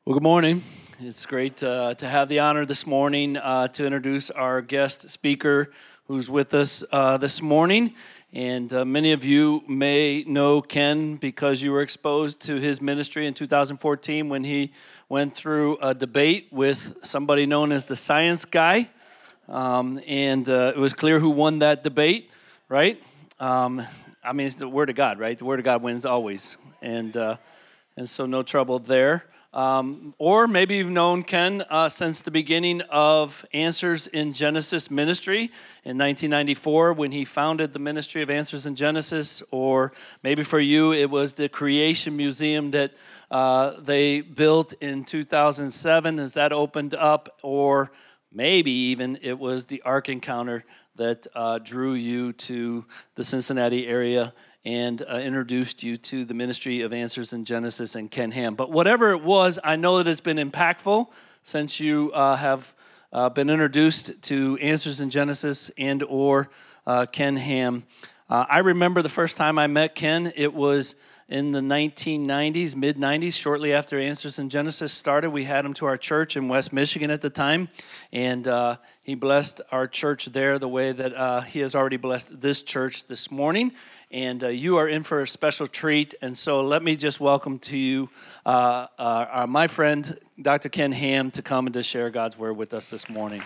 Well, good morning. It's great to have the honor this morning to introduce our guest speaker who's with us this morning. And many of you may know Ken because you were exposed to his ministry in 2014 when he went through a debate with somebody known as the Science Guy. And it was clear who won that debate, right? It's the Word of God, right? The Word of God wins always. And so no trouble there. Or maybe you've known Ken since the beginning of Answers in Genesis ministry in 1994 when he founded the ministry of Answers in Genesis. Or maybe for you it was the Creation Museum that they built in 2007 as that opened up. Or maybe even it was the Ark Encounter that drew you to the Cincinnati area and introduced you to the ministry of Answers in Genesis and Ken Ham. But whatever it was, I know that it's been impactful since you have been introduced to Answers in Genesis and or Ken Ham. I remember the first time I met Ken, it was in the 1990s, mid-90s, shortly after Answers in Genesis started. We had him to our church in West Michigan at the time, and he blessed our church there the way that he has already blessed this church this morning. And you are in for a special treat. And so let me just welcome to you my friend, Dr. Ken Ham, to come and to share God's Word with us this morning.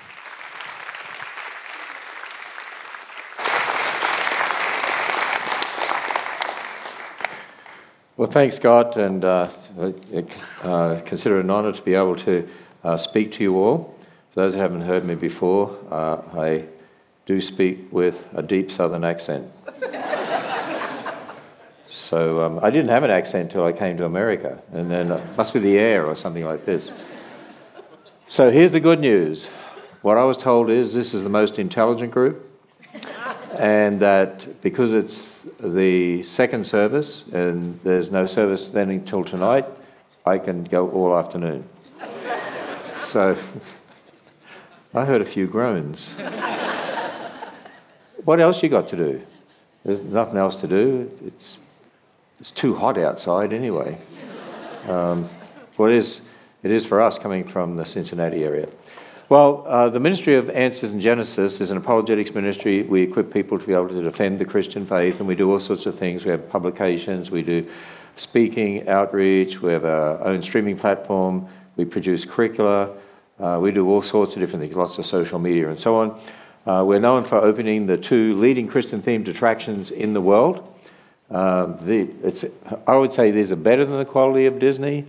Well, thanks, Scott, and consider it an honor to be able to speak to you all. For those who haven't heard me before, I do speak with a deep Southern accent. So I didn't have an accent until I came to America, and then it must be the air or something like this. So here's the good news. What I was told is this is the most intelligent group, and that because it's the second service and there's no service then until tonight, I can go all afternoon. So I heard a few groans. What else you got to do? There's nothing else to do. It's too hot outside anyway. It is for us coming from the Cincinnati area. Well, the ministry of Answers in Genesis is an apologetics ministry. We equip people to be able to defend the Christian faith, and we do all sorts of things. We have publications, we do speaking, outreach, we have our own streaming platform, we produce curricula, we do all sorts of different things, lots of social media and so on. We're known for opening the 2 leading Christian-themed attractions in the world. I would say these are better than the quality of Disney,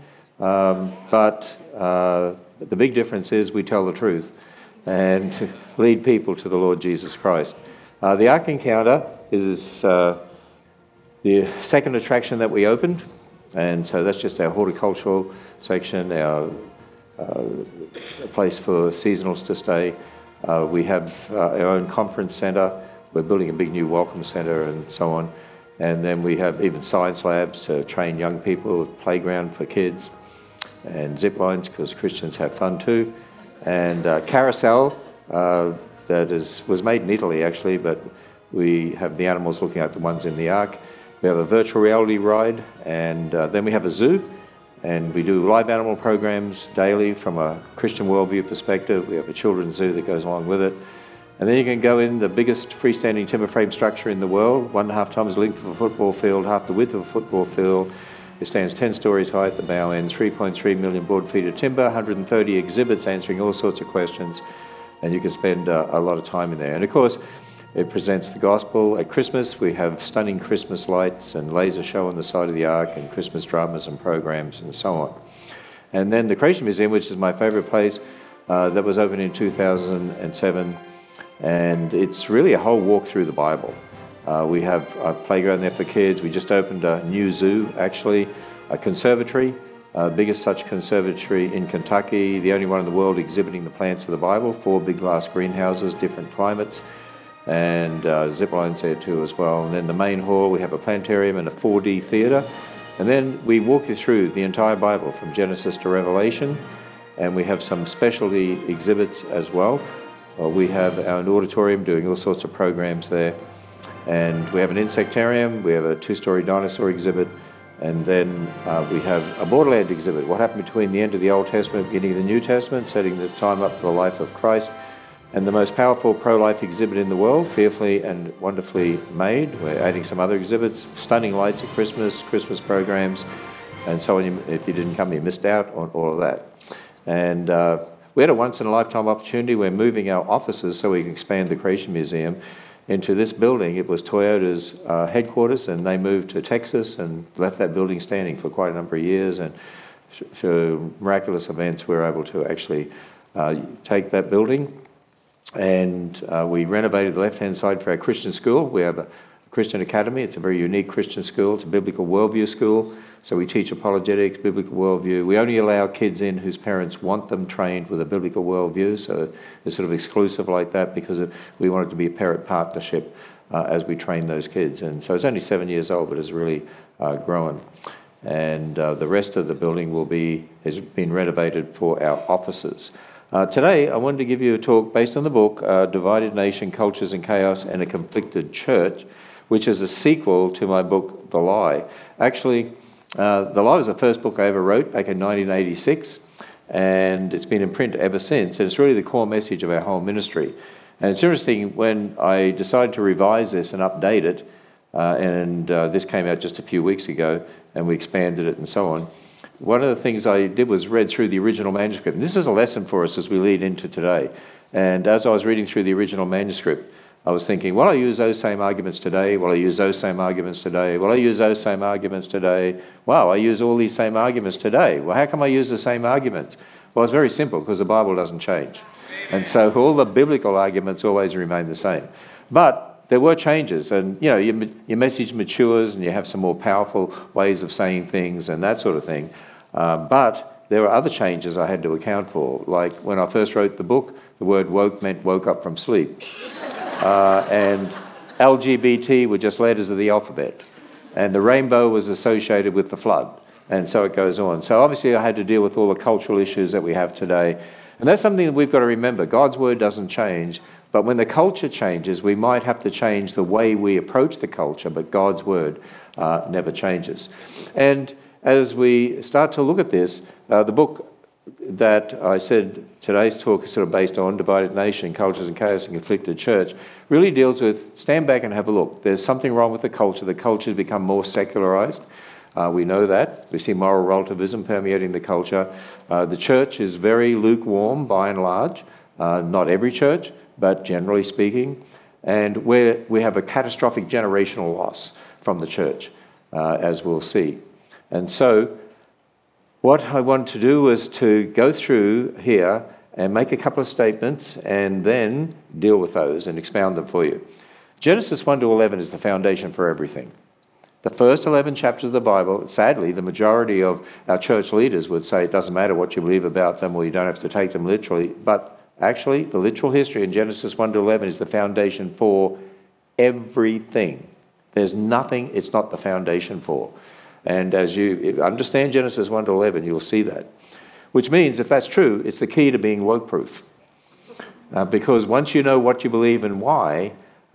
but the big difference is we tell the truth and lead people to the Lord Jesus Christ. The Ark Encounter is the second attraction that we opened, and so that's just our horticultural section, our place for seasonals to stay. We have our own conference center. We're building a big new welcome center and so on. And then we have even science labs to train young people, playground for kids, and zip lines because Christians have fun too. And carousel, was made in Italy actually, but we have the animals looking at the ones in the ark. We have a virtual reality ride, and then we have a zoo, and we do live animal programs daily from a Christian worldview perspective. We have a children's zoo that goes along with it. And then you can go in the biggest freestanding timber frame structure in the world, 1.5 times the length of a football field, half the width of a football field. It stands 10 stories high at the bow end, 3.3 million board feet of timber, 130 exhibits answering all sorts of questions, and you can spend a lot of time in there. And of course, it presents the gospel. At Christmas, we have stunning Christmas lights and laser show on the side of the ark and Christmas dramas and programs and so on. And then the Creation Museum, which is my favorite place, that was opened in 2007. And it's really a whole walk through the Bible. We have a playground there for kids. We just opened a new zoo, actually, a conservatory, biggest such conservatory in Kentucky, the only one in the world exhibiting the plants of the Bible, 4 big glass greenhouses, different climates, and zip lines there too as well. And then the main hall, we have a planetarium and a 4D theater. And then we walk you through the entire Bible from Genesis to Revelation, and we have some specialty exhibits as well. We have our auditorium doing all sorts of programs there. And we have an insectarium, we have a 2-story dinosaur exhibit, And then we have a borderland exhibit. What happened between the end of the Old Testament, beginning of the New Testament, setting the time up for the life of Christ. And the most powerful pro-life exhibit in the world, fearfully and wonderfully made. We're adding some other exhibits, stunning lights at Christmas, Christmas programs, and so on. If you didn't come, you missed out on all of that. And we had a once-in-a-lifetime opportunity. We're moving our offices so we can expand the Creation Museum into this building. It was Toyota's headquarters, and they moved to Texas and left that building standing for quite a number of years. And through miraculous events, we were able to actually take that building. And we renovated the left-hand side for our Christian school. We have a Christian Academy. It's a very unique Christian school. It's a biblical worldview school. So we teach apologetics, biblical worldview. We only allow kids in whose parents want them trained with a biblical worldview. So it's sort of exclusive like that because we want it to be a parent partnership as we train those kids. And so it's only 7 years old, but it's really grown. And the rest of the building has been renovated for our offices. Today, I wanted to give you a talk based on the book, Divided Nation, Cultures and Chaos and a Conflicted Church, which is a sequel to my book, The Lie. Actually, The Lie was the first book I ever wrote back in 1986, and it's been in print ever since, and it's really the core message of our whole ministry. And it's interesting, when I decided to revise this and update it, and this came out just a few weeks ago, and we expanded it and so on, one of the things I did was read through the original manuscript. And this is a lesson for us as we lead into today. And as I was reading through the original manuscript, I was thinking, will I use those same arguments today? Will I use those same arguments today? Will I use those same arguments today? Wow, I use all these same arguments today. Well, how come I use the same arguments? Well, it's very simple, because the Bible doesn't change. And so all the biblical arguments always remain the same. But there were changes, and your message matures and you have some more powerful ways of saying things and that sort of thing. But there were other changes I had to account for. Like when I first wrote the book, the word woke meant woke up from sleep. And LGBT were just letters of the alphabet. And the rainbow was associated with the flood. And so it goes on. So obviously I had to deal with all the cultural issues that we have today. And that's something that we've got to remember. God's word doesn't change. But when the culture changes, we might have to change the way we approach the culture, but God's word never changes. And as we start to look at this, the book that I said today's talk is sort of based on, Divided Nation, Cultures and Chaos and Conflicted Church, really deals with, stand back and have a look. There's something wrong with the culture. The culture has become more secularized. We know that. We see moral relativism permeating the culture. The church is very lukewarm by and large. Not every church, but generally speaking. And we have a catastrophic generational loss from the church, as we'll see. And so what I want to do is to go through here and make a couple of statements and then deal with those and expound them for you. Genesis 1 to 11 is the foundation for everything. The first 11 chapters of the Bible, sadly, the majority of our church leaders would say it doesn't matter what you believe about them, or you don't have to take them literally. But actually, the literal history in Genesis 1 to 11 is the foundation for everything. There's nothing it's not the foundation for. And as you understand Genesis 1 to 11, you'll see that. Which means, if that's true, it's the key to being woke-proof. Because once you know what you believe and why,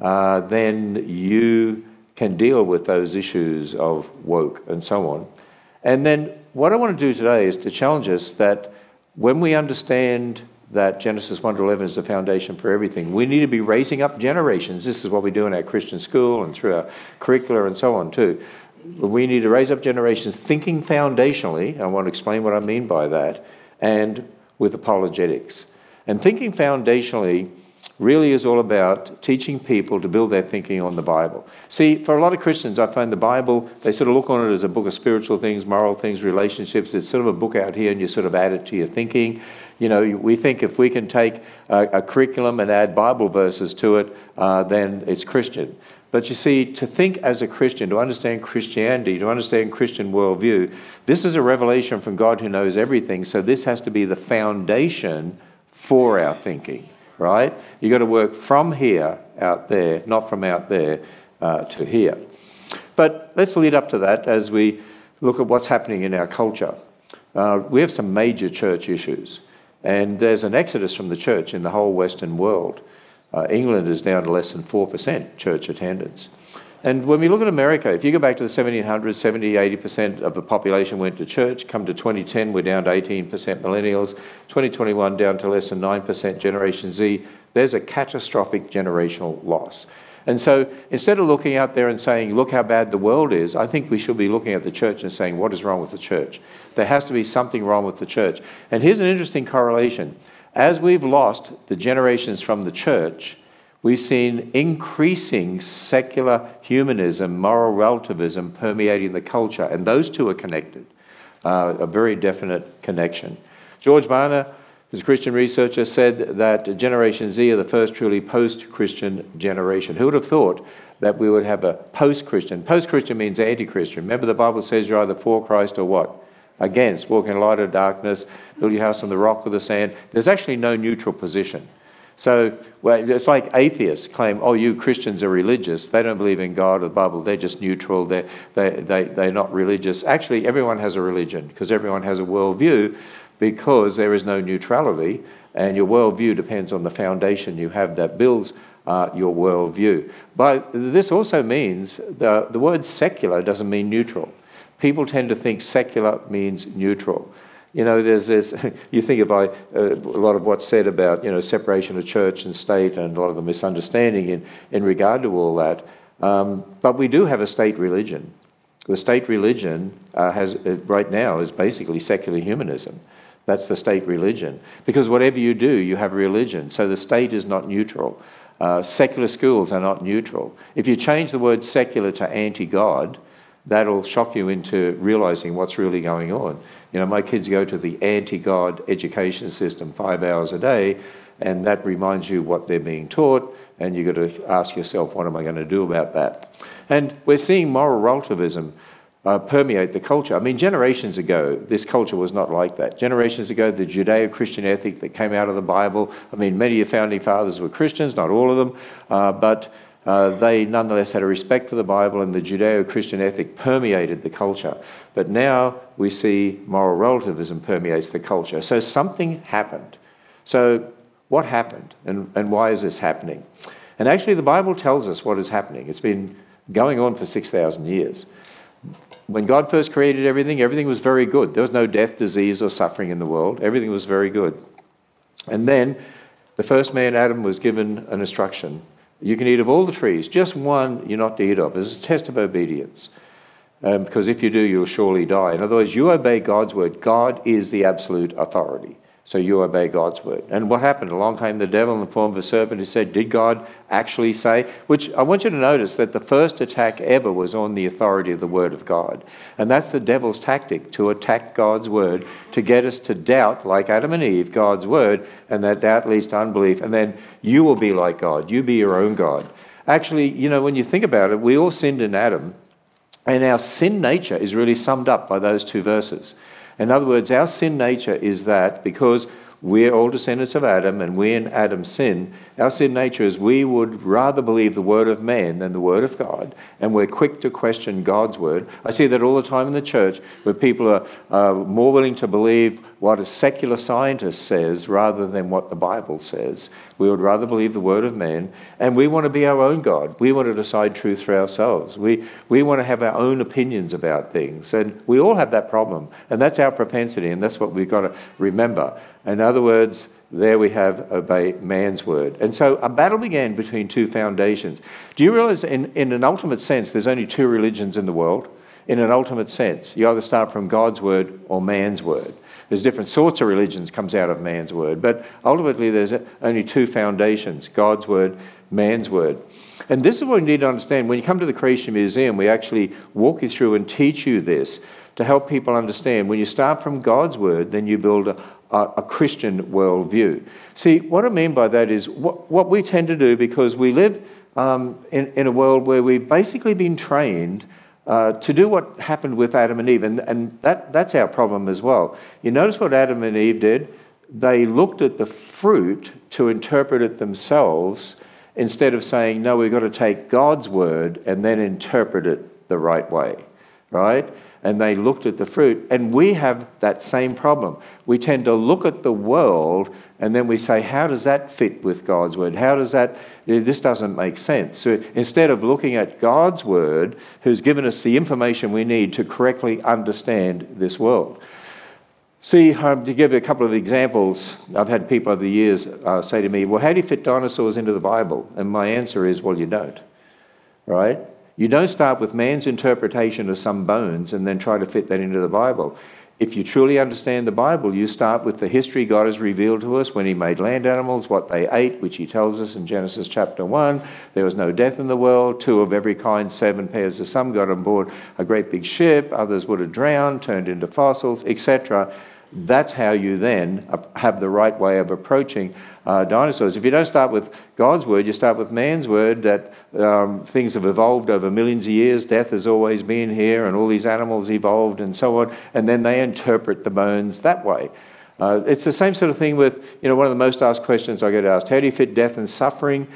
then you can deal with those issues of woke and so on. And then what I want to do today is to challenge us that when we understand that Genesis 1 to 11 is the foundation for everything, we need to be raising up generations. This is what we do in our Christian school and through our curricula and so on too. We need to raise up generations thinking foundationally. I want to explain what I mean by that, and with apologetics. And thinking foundationally really is all about teaching people to build their thinking on the Bible. See, for a lot of Christians, I find the Bible, they sort of look on it as a book of spiritual things, moral things, relationships. It's sort of a book out here and you sort of add it to your thinking. We think if we can take a curriculum and add Bible verses to it, then it's Christian. But you see, to think as a Christian, to understand Christianity, to understand Christian worldview, this is a revelation from God who knows everything. So this has to be the foundation for our thinking, right? You've got to work from here out there, not from out there to here. But let's lead up to that as we look at what's happening in our culture. We have some major church issues. And there's an exodus from the church in the whole Western world. England is down to less than 4% church attendance. And when we look at America, if you go back to the 1700s, 70, 80% of the population went to church. Come to 2010, we're down to 18% millennials. 2021, down to less than 9% Generation Z. There's a catastrophic generational loss. And so instead of looking out there and saying, look how bad the world is, I think we should be looking at the church and saying, what is wrong with the church? There has to be something wrong with the church. And here's an interesting correlation. As we've lost the generations from the church, we've seen increasing secular humanism, moral relativism permeating the culture. And those two are connected, a very definite connection. George Barna, who's a Christian researcher, said that Generation Z are the first truly post-Christian generation. Who would have thought that we would have a post-Christian? Post-Christian means anti-Christian. Remember, the Bible says you're either for Christ or what? Against. Walk in the light of darkness, build your house on the rock or the sand. There's actually no neutral position. So it's like atheists claim, oh, you Christians are religious. They don't believe in God or the Bible. They're just neutral. They're not religious. Actually, everyone has a religion because everyone has a worldview, because there is no neutrality, and your worldview depends on the foundation you have that builds your worldview. But this also means the word secular doesn't mean neutral. People tend to think secular means neutral. You know, there's this, you think about a lot of what's said about, you know, separation of church and state and a lot of the misunderstanding in regard to all that. But we do have a state religion. The state religion right now is basically secular humanism. That's the state religion. Because whatever you do, you have religion. So the state is not neutral. Secular schools are not neutral. If you change the word secular to anti-God, that'll shock you into realizing what's really going on. You know, my kids go to the anti-God education system 5 hours a day, and that reminds you what they're being taught, and you've got to ask yourself, what am I going to do about that? And we're seeing moral relativism permeate the culture. I mean, generations ago, this culture was not like that. Generations ago, the Judeo-Christian ethic that came out of the Bible, I mean, many of your founding fathers were Christians, not all of them, but they nonetheless had a respect for the Bible, and the Judeo-Christian ethic permeated the culture. But now we see moral relativism permeates the culture. So something happened. So what happened, and why is this happening? And actually, the Bible tells us what is happening. It's been going on for 6,000 years. When God first created everything, everything was very good. There was no death, disease, or suffering in the world. Everything was very good. And then the first man, Adam, was given an instruction. You can eat of all the trees, just one you're not to eat of. It's a test of obedience. Because if you do, you'll surely die. In other words, you obey God's word. God is the absolute authority. So you obey God's word. And what happened? Along came the devil in the form of a serpent. He said, did God actually say? Which I want you to notice that the first attack ever was on the authority of the word of God. And that's the devil's tactic, to attack God's word, to get us to doubt, like Adam and Eve, God's word, and that doubt leads to unbelief. And then you will be like God. You be your own God. Actually, you know, when you think about it, we all sinned in Adam, and our sin nature is really summed up by those two verses. In other words, our sin nature is that because we're all descendants of Adam and we in Adam's sin, our sin nature is we would rather believe the word of man than the word of God, and we're quick to question God's word. I see that all the time in the church, where people are more willing to believe what a secular scientist says rather than what the Bible says. We would rather believe the word of man, and we want to be our own God. We want to decide truth for ourselves. We want to have our own opinions about things, and we all have that problem, and that's our propensity, and that's what we've got to remember. In other words, there we have obey man's word. And so a battle began between two foundations. Do you realize in an ultimate sense there's only two religions in the world? In an ultimate sense, you either start from God's word or man's word. There's different sorts of religions comes out of man's word, but ultimately there's only two foundations, God's word, man's word. And this is what you need to understand. When you come to the Creation Museum, we actually walk you through and teach you this to help people understand. When you start from God's word, then you build a Christian worldview. See, what I mean by that is what we tend to do, because we live in a world where we've basically been trained to do what happened with Adam and Eve, and that's our problem as well. You notice what Adam and Eve did? They looked at the fruit to interpret it themselves instead of saying, no, we've got to take God's word and then interpret it the right way, right? and they looked at the fruit. And we have that same problem. We tend to look at the world and then we say, how does that fit with God's word? This doesn't make sense. So instead of looking at God's word, who's given us the information we need to correctly understand this world. See, to give you a couple of examples, I've had people over the years say to me, well, how do you fit dinosaurs into the Bible? And my answer is, well, you don't, right? You don't start with man's interpretation of some bones and then try to fit that into the Bible. If you truly understand the Bible, you start with the history God has revealed to us when he made land animals, what they ate, which he tells us in Genesis chapter 1. There was no death in the world, 2 of every kind, 7 pairs of some got on board a great big ship, others would have drowned, turned into fossils, etc. That's how you then have the right way of approaching dinosaurs. If you don't start with God's word, you start with man's word, that things have evolved over millions of years, death has always been here, and all these animals evolved and so on, and then they interpret the bones that way. It's the same sort of thing with, one of the most asked questions I get asked, how do you fit death and suffering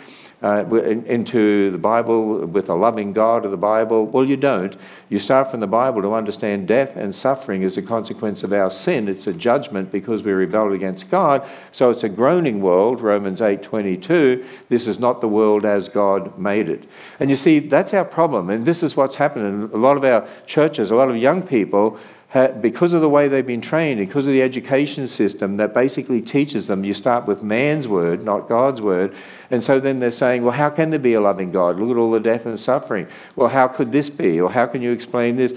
into the Bible with a loving God of the Bible? Well, you don't. You start from the Bible to understand death and suffering as a consequence of our sin. It's a judgment because we rebelled against God. So it's a groaning world, Romans 8:22. This is not the world as God made it. And you see, that's our problem. And this is what's happening. A lot of our churches, a lot of young people, because of the way they've been trained, because of the education system that basically teaches them, you start with man's word, not God's word. And so then they're saying, well, how can there be a loving God? Look at all the death and suffering. Well, how could this be? Or how can you explain this?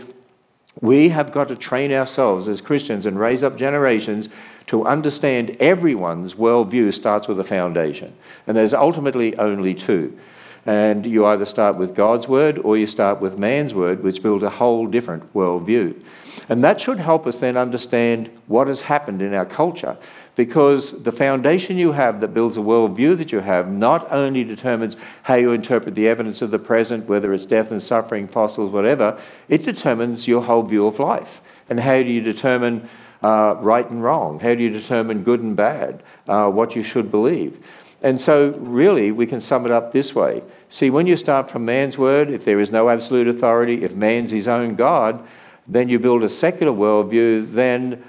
We have got to train ourselves as Christians and raise up generations to understand everyone's worldview starts with a foundation. And there's ultimately only 2. And you either start with God's word or you start with man's word, which builds a whole different worldview. And that should help us then understand what has happened in our culture, because the foundation you have that builds a worldview that you have not only determines how you interpret the evidence of the present, whether it's death and suffering, fossils, whatever, it determines your whole view of life. And how do you determine right and wrong? How do you determine good and bad? What you should believe? And so really we can sum it up this way. See, when you start from man's word, if there is no absolute authority, if man's his own God, then you build a secular worldview, then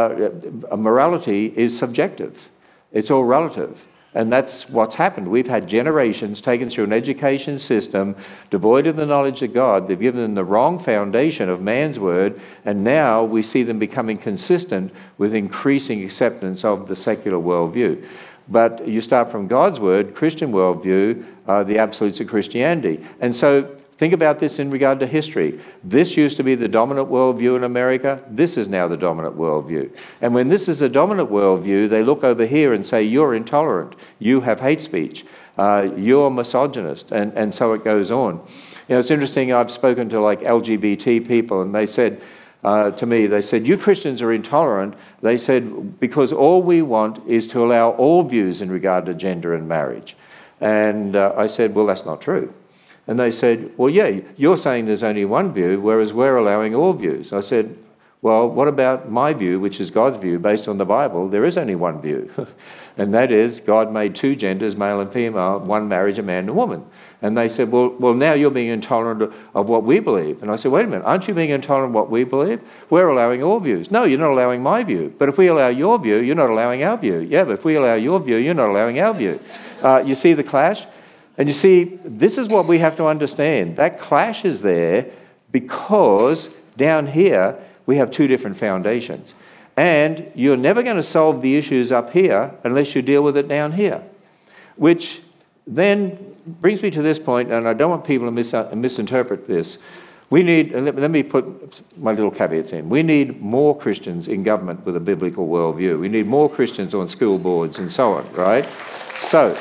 morality is subjective. It's all relative. And that's what's happened. We've had generations taken through an education system devoid of the knowledge of God. They've given them the wrong foundation of man's word, and now we see them becoming consistent with increasing acceptance of the secular worldview. But you start from God's word, Christian worldview, the absolutes of Christianity. And so think about this in regard to history. This used to be the dominant worldview in America. This is now the dominant worldview. And when this is the dominant worldview, they look over here and say, you're intolerant, you have hate speech, you're misogynist, and so it goes on. It's interesting, I've spoken to like LGBT people, and they said, to me, they said, you Christians are intolerant. They said, because all we want is to allow all views in regard to gender and marriage. And I said, well, that's not true. And they said, well, yeah, you're saying there's only one view, whereas we're allowing all views. I said, well, what about my view, which is God's view based on the Bible? There is only one view. And that is God made 2 genders, male and female, one marriage, a man and a woman. And they said, well, now you're being intolerant of what we believe. And I said, wait a minute, aren't you being intolerant of what we believe? We're allowing all views. No, you're not allowing my view. But if we allow your view, you're not allowing our view. Yeah, but if we allow your view, you're not allowing our view. You see the clash? And you see, this is what we have to understand. That clash is there because down here we have 2 different foundations. And you're never going to solve the issues up here unless you deal with it down here. Which then brings me to this point, and I don't want people to misinterpret this. We need, and let me put my little caveats in. We need more Christians in government with a biblical worldview. We need more Christians on school boards and so on, right? So,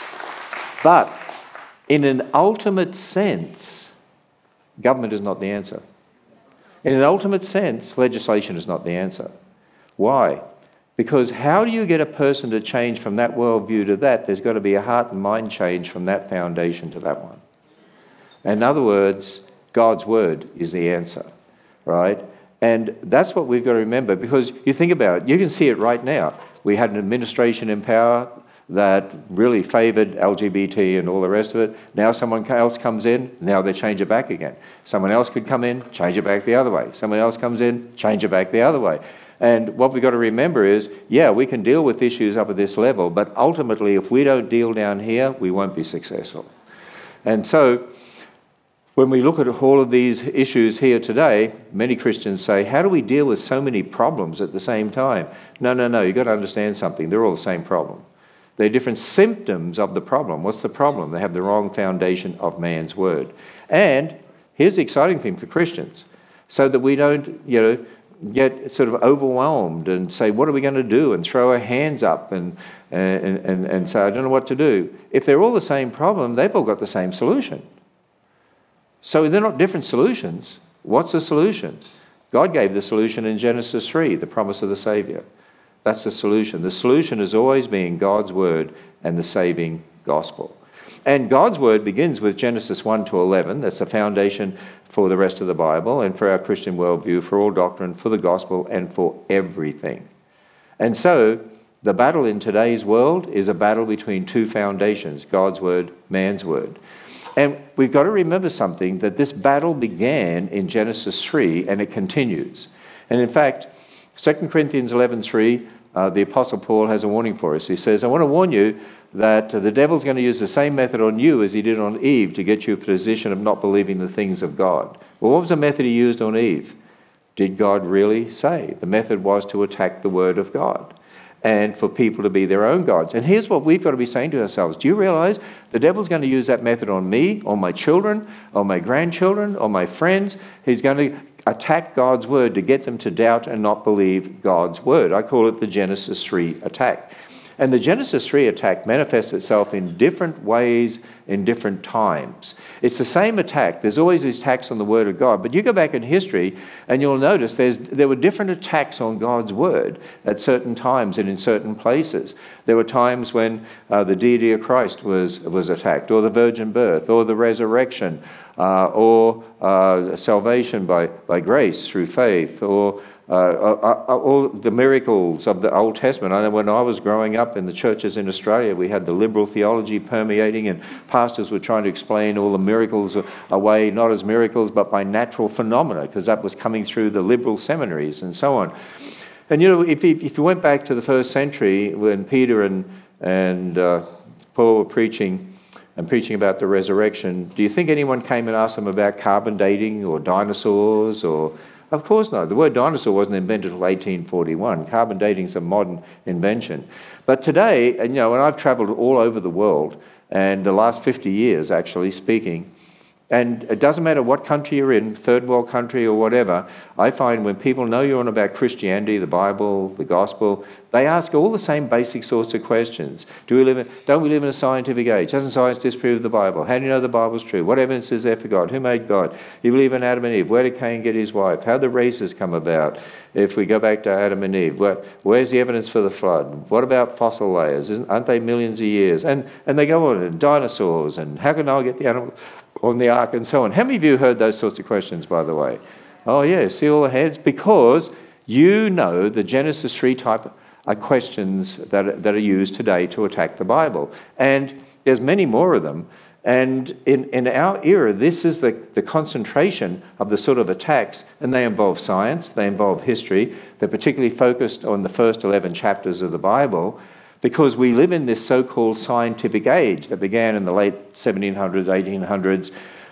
but in an ultimate sense, government is not the answer. In an ultimate sense, legislation is not the answer. Why? Because how do you get a person to change from that worldview to that? There's got to be a heart and mind change from that foundation to that one. In other words, God's word is the answer, right? And that's what we've got to remember, because you think about it, you can see it right now. We had an administration in power that really favoured LGBT and all the rest of it. Now someone else comes in, now they change it back again. Someone else could come in, change it back the other way. Someone else comes in, change it back the other way. And what we've got to remember is, yeah, we can deal with issues up at this level, but ultimately if we don't deal down here, we won't be successful. And so when we look at all of these issues here today, many Christians say, how do we deal with so many problems at the same time? No, you've got to understand something. They're all the same problem. They're different symptoms of the problem. What's the problem? They have the wrong foundation of man's word. And here's the exciting thing for Christians, so that we don't, get sort of overwhelmed and say, what are we going to do? And throw our hands up and say, I don't know what to do. If they're all the same problem, they've all got the same solution. So they're not different solutions. What's the solution? God gave the solution in Genesis 3, the promise of the Saviour. That's the solution. The solution has always been God's word and the saving gospel. And God's word begins with Genesis 1 to 11. That's the foundation for the rest of the Bible and for our Christian worldview, for all doctrine, for the gospel, and for everything. And so the battle in today's world is a battle between two foundations, God's word, man's word. And we've got to remember something, that this battle began in Genesis 3 and it continues. And in fact, 2 Corinthians 11:3, the Apostle Paul has a warning for us. He says, I want to warn you that the devil's going to use the same method on you as he did on Eve to get you a position of not believing the things of God. Well, what was the method he used on Eve? Did God really say? The method was to attack the word of God and for people to be their own gods. And here's what we've got to be saying to ourselves. Do you realize the devil's going to use that method on me, on my children, on my grandchildren, on my friends? He's going to attack God's word to get them to doubt and not believe God's word. I call it the Genesis 3 attack. And the Genesis 3 attack manifests itself in different ways in different times. It's the same attack. There's always these attacks on the word of God. But you go back in history and you'll notice there were different attacks on God's word at certain times and in certain places. There were times when the deity of Christ was attacked, or the virgin birth, or the resurrection, or salvation by grace through faith, or all the miracles of the Old Testament. I know when I was growing up in the churches in Australia, we had the liberal theology permeating, and pastors were trying to explain all the miracles away, not as miracles, but by natural phenomena, because that was coming through the liberal seminaries and so on. And if you went back to the first century when Peter and Paul were preaching about the resurrection, do you think anyone came and asked them about carbon dating or dinosaurs or... Of course not. The word dinosaur wasn't invented until 1841. Carbon dating is a modern invention. But today, and I've travelled all over the world, and the last 50 years actually speaking, and it doesn't matter what country you're in, third world country or whatever, I find when people know you're on about Christianity, the Bible, the gospel, they ask all the same basic sorts of questions. Don't we live in a scientific age? Doesn't science disprove the Bible? How do you know the Bible's true? What evidence is there for God? Who made God? You believe in Adam and Eve. Where did Cain get his wife? How did the races come about? If we go back to Adam and Eve, where's the evidence for the flood? What about fossil layers? Aren't they millions of years? And they go on, and dinosaurs, and how can Noah get the animal on the ark and so on. How many of you heard those sorts of questions, by the way? Oh, yeah, see all the heads? Because you know the Genesis 3 type of questions that are used today to attack the Bible. And there's many more of them. And in our era, this is the concentration of the sort of attacks, and they involve science, they involve history. They're particularly focused on the first 11 chapters of the Bible, because we live in this so-called scientific age that began in the late 1700s, 1800s,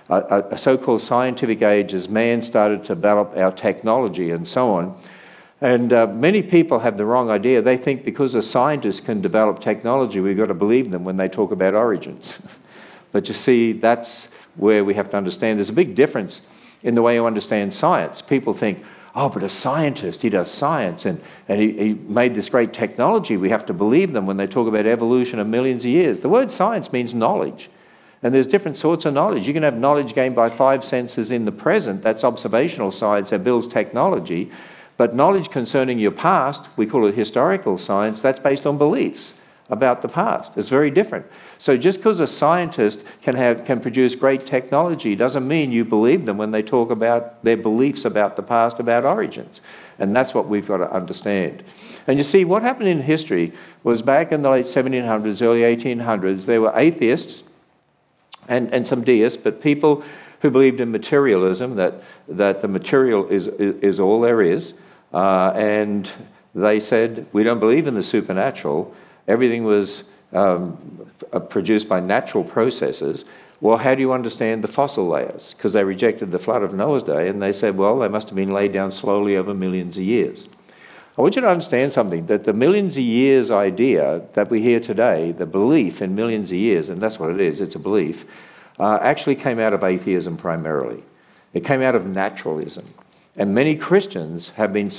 a so-called scientific age as man started to develop our technology and so on. And many people have the wrong idea. They think because a scientist can develop technology, we've got to believe them when they talk about origins. But you see, that's where we have to understand. There's a big difference in the way you understand science. People think, oh, but a scientist, he does science, and he made this great technology. We have to believe them when they talk about evolution of millions of years. The word science means knowledge. And there's different sorts of knowledge. You can have knowledge gained by 5 senses in the present. That's observational science that builds technology. But knowledge concerning your past, we call it historical science, that's based on beliefs about the past. It's very different. So just because a scientist can produce great technology doesn't mean you believe them when they talk about their beliefs about the past, about origins. And that's what we've got to understand. And you see, what happened in history was back in the late 1700s, early 1800s, there were atheists and some deists, but people who believed in materialism, that the material is all there is. And they said, we don't believe in the supernatural. Everything was produced by natural processes. Well, how do you understand the fossil layers? Because they rejected the flood of Noah's day, and they said, well, they must have been laid down slowly over millions of years. I want you to understand something, that the millions of years idea that we hear today, the belief in millions of years, and that's what it is, it's a belief, actually came out of atheism primarily. It came out of naturalism. And many Christians have been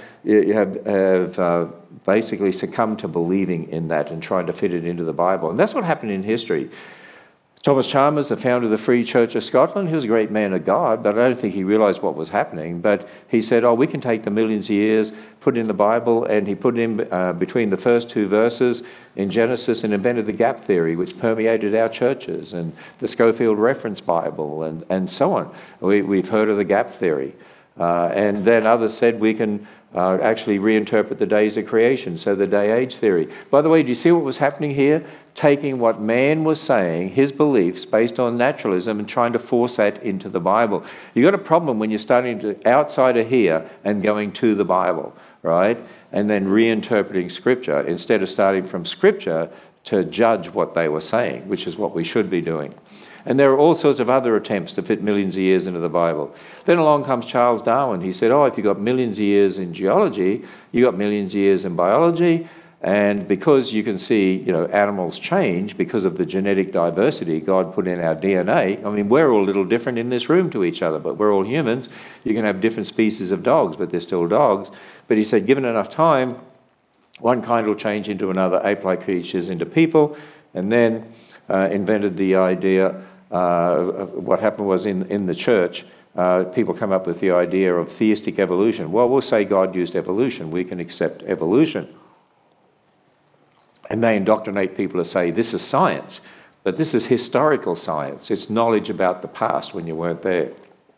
basically succumbed to believing in that and trying to fit it into the Bible. And that's what happened in history. Thomas Chalmers, the founder of the Free Church of Scotland, he was a great man of God, but I don't think he realised what was happening. But he said, we can take the millions of years, put it in the Bible, and he put in between the first two verses in Genesis and invented the gap theory, which permeated our churches, and the Schofield Reference Bible, and so on. We've heard of the gap theory. And then others said we can actually reinterpret the days of creation, so the day-age theory. By the way, do you see what was happening here? Taking what man was saying, his beliefs based on naturalism, and trying to force that into the Bible. You've got a problem when you're starting to outside of here and going to the Bible, right? And then reinterpreting Scripture instead of starting from Scripture to judge what they were saying, which is what we should be doing. And there are all sorts of other attempts to fit millions of years into the Bible. Then along comes Charles Darwin. He said, if you've got millions of years in geology, you've got millions of years in biology, and because you can see, animals change because of the genetic diversity God put in our DNA. I mean, we're all a little different in this room to each other, but we're all humans. You can have different species of dogs, but they're still dogs. But he said, given enough time, one kind will change into another, ape-like creatures into people, and then invented the idea. What happened was in the church, people come up with the idea of theistic evolution. Well, we'll say God used evolution. We can accept evolution. And they indoctrinate people to say, this is science, but this is historical science. It's knowledge about the past when you weren't there.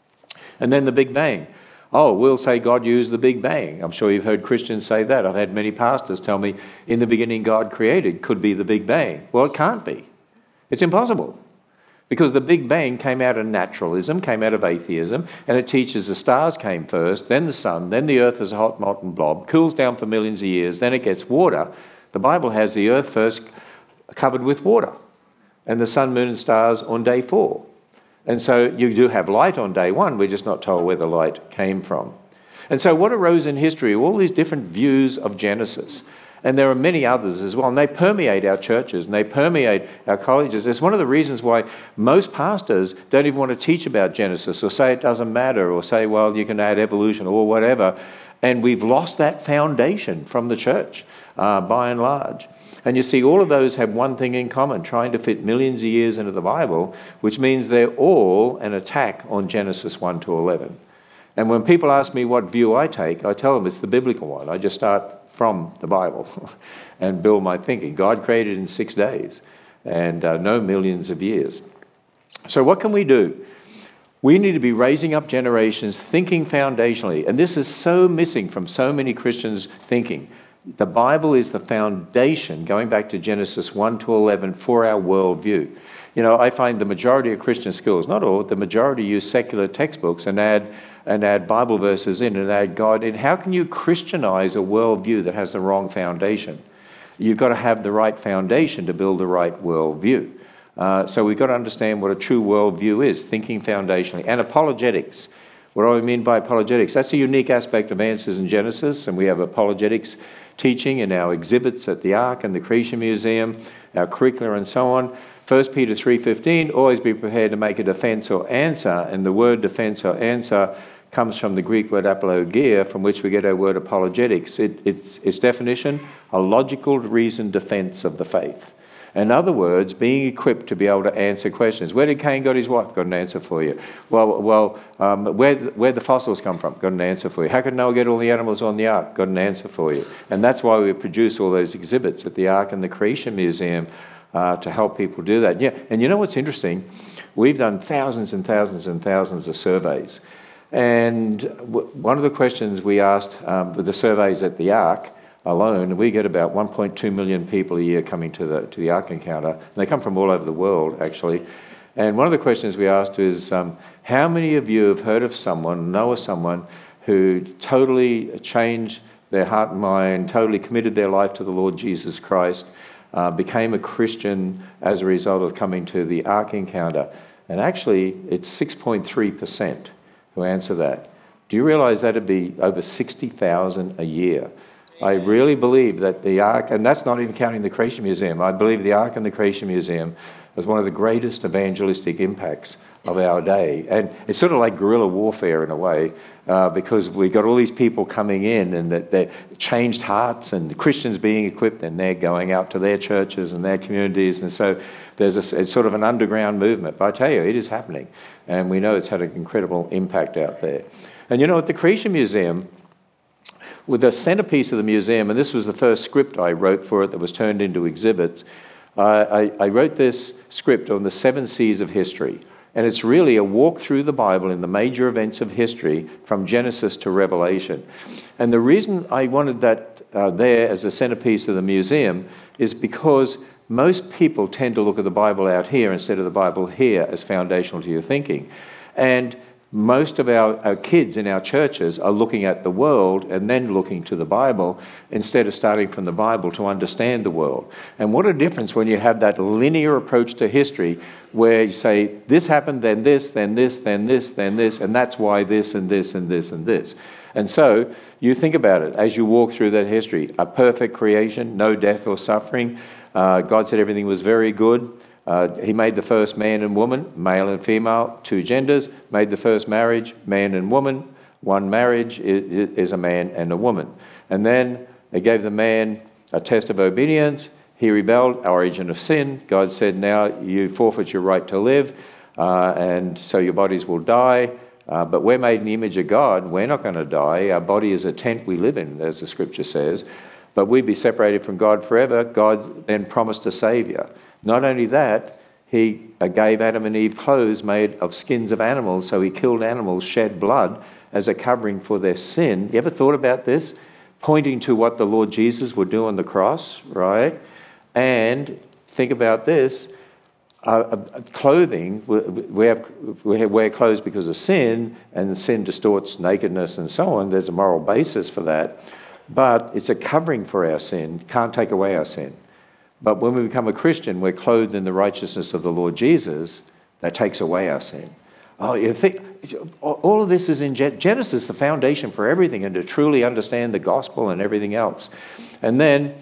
And then the Big Bang. We'll say God used the Big Bang. I'm sure you've heard Christians say that. I've had many pastors tell me, in the beginning God created could be the Big Bang. Well, it can't be. It's impossible. Because the Big Bang came out of naturalism, came out of atheism, and it teaches the stars came first, then the sun, then the earth is a hot molten blob, cools down for millions of years, then it gets water. The Bible has the earth first covered with water, and the sun, moon, and stars on day 4. And so you do have light on day 1, we're just not told where the light came from. And so what arose in history are all these different views of Genesis. And there are many others as well, and they permeate our churches and they permeate our colleges. It's one of the reasons why most pastors don't even want to teach about Genesis or say it doesn't matter or say, well, you can add evolution or whatever. And we've lost that foundation from the church by and large. And you see, all of those have one thing in common, trying to fit millions of years into the Bible, which means they're all an attack on Genesis 1 to 11. And when people ask me what view I take, I tell them it's the biblical one. I just start from the Bible and build my thinking. God created in 6 days and no millions of years. So what can we do? We need to be raising up generations thinking foundationally. And this is so missing from so many Christians thinking. The Bible is the foundation, going back to Genesis 1 to 11, for our worldview. I find the majority of Christian schools, not all, the majority use secular textbooks and add Bible verses in and add God in. How can you Christianize a worldview that has the wrong foundation? You've got to have the right foundation to build the right worldview. So we've got to understand what a true worldview is, thinking foundationally. And apologetics. What do I mean by apologetics? That's a unique aspect of Answers in Genesis, and we have apologetics teaching in our exhibits at the Ark and the Creation Museum, our curricula and so on. 1 Peter 3:15, always be prepared to make a defense or answer, and the word defense or answer comes from the Greek word apologia, from which we get our word apologetics. Its definition, a logical reasoned defense of the faith. In other words, being equipped to be able to answer questions. Where did Cain got his wife? Got an answer for you. Where'd the fossils come from? Got an answer for you. How could Noah get all the animals on the ark? Got an answer for you. And that's why we produce all those exhibits at the Ark and the Creation Museum to help people do that. Yeah, and you know what's interesting? We've done thousands and thousands and thousands of surveys. And one of the questions we asked with the surveys at the Ark alone, we get about 1.2 million people a year coming to the Ark Encounter. And they come from all over the world, actually. And one of the questions we asked is, how many of you have heard of someone, know of someone, who totally changed their heart and mind, totally committed their life to the Lord Jesus Christ, became a Christian as a result of coming to the Ark Encounter? And actually, it's 6.3% who answer that. Do you realize that would be over 60,000 a year? I really believe that the Ark, and that's not even counting the Creation Museum, I believe the Ark and the Creation Museum was one of the greatest evangelistic impacts of our day. And it's sort of like guerrilla warfare in a way, because we got all these people coming in and that they're changed hearts, and the Christians being equipped, and they're going out to their churches and their communities. And so it's sort of an underground movement. But I tell you, it is happening. And we know it's had an incredible impact out there. And you know, at the Creation Museum, with the centerpiece of the museum, and this was the first script I wrote for it that was turned into exhibits, I wrote this script on the 7 C's of history. And it's really a walk through the Bible in the major events of history from Genesis to Revelation. And the reason I wanted that there as a centerpiece of the museum is because most people tend to look at the Bible out here instead of the Bible here as foundational to your thinking. And most of our kids in our churches are looking at the world and then looking to the Bible instead of starting from the Bible to understand the world. And what a difference when you have that linear approach to history where you say, this happened, then this, then this, then this, then this, and that's why this and this and this and this. And so you think about it as you walk through that history. A perfect creation, no death or suffering. God said everything was very good. He made the first man and woman, male and female, 2 genders, made the first marriage, man and woman. One marriage is a man and a woman. And then he gave the man a test of obedience. He rebelled, our agent of sin. God said, now you forfeit your right to live, and so your bodies will die. But we're made in the image of God. We're not going to die. Our body is a tent we live in, as the scripture says. But we'd be separated from God forever. God then promised a Savior. Not only that, he gave Adam and Eve clothes made of skins of animals, so he killed animals, shed blood as a covering for their sin. You ever thought about this? Pointing to what the Lord Jesus would do on the cross, right? And think about this, clothing, we wear clothes because of sin, and sin distorts nakedness and so on. There's a moral basis for that. But it's a covering for our sin, can't take away our sin. But when we become a Christian, we're clothed in the righteousness of the Lord Jesus. That takes away our sin. Oh, you think all of this is in Genesis, the foundation for everything, and to truly understand the gospel and everything else. And then,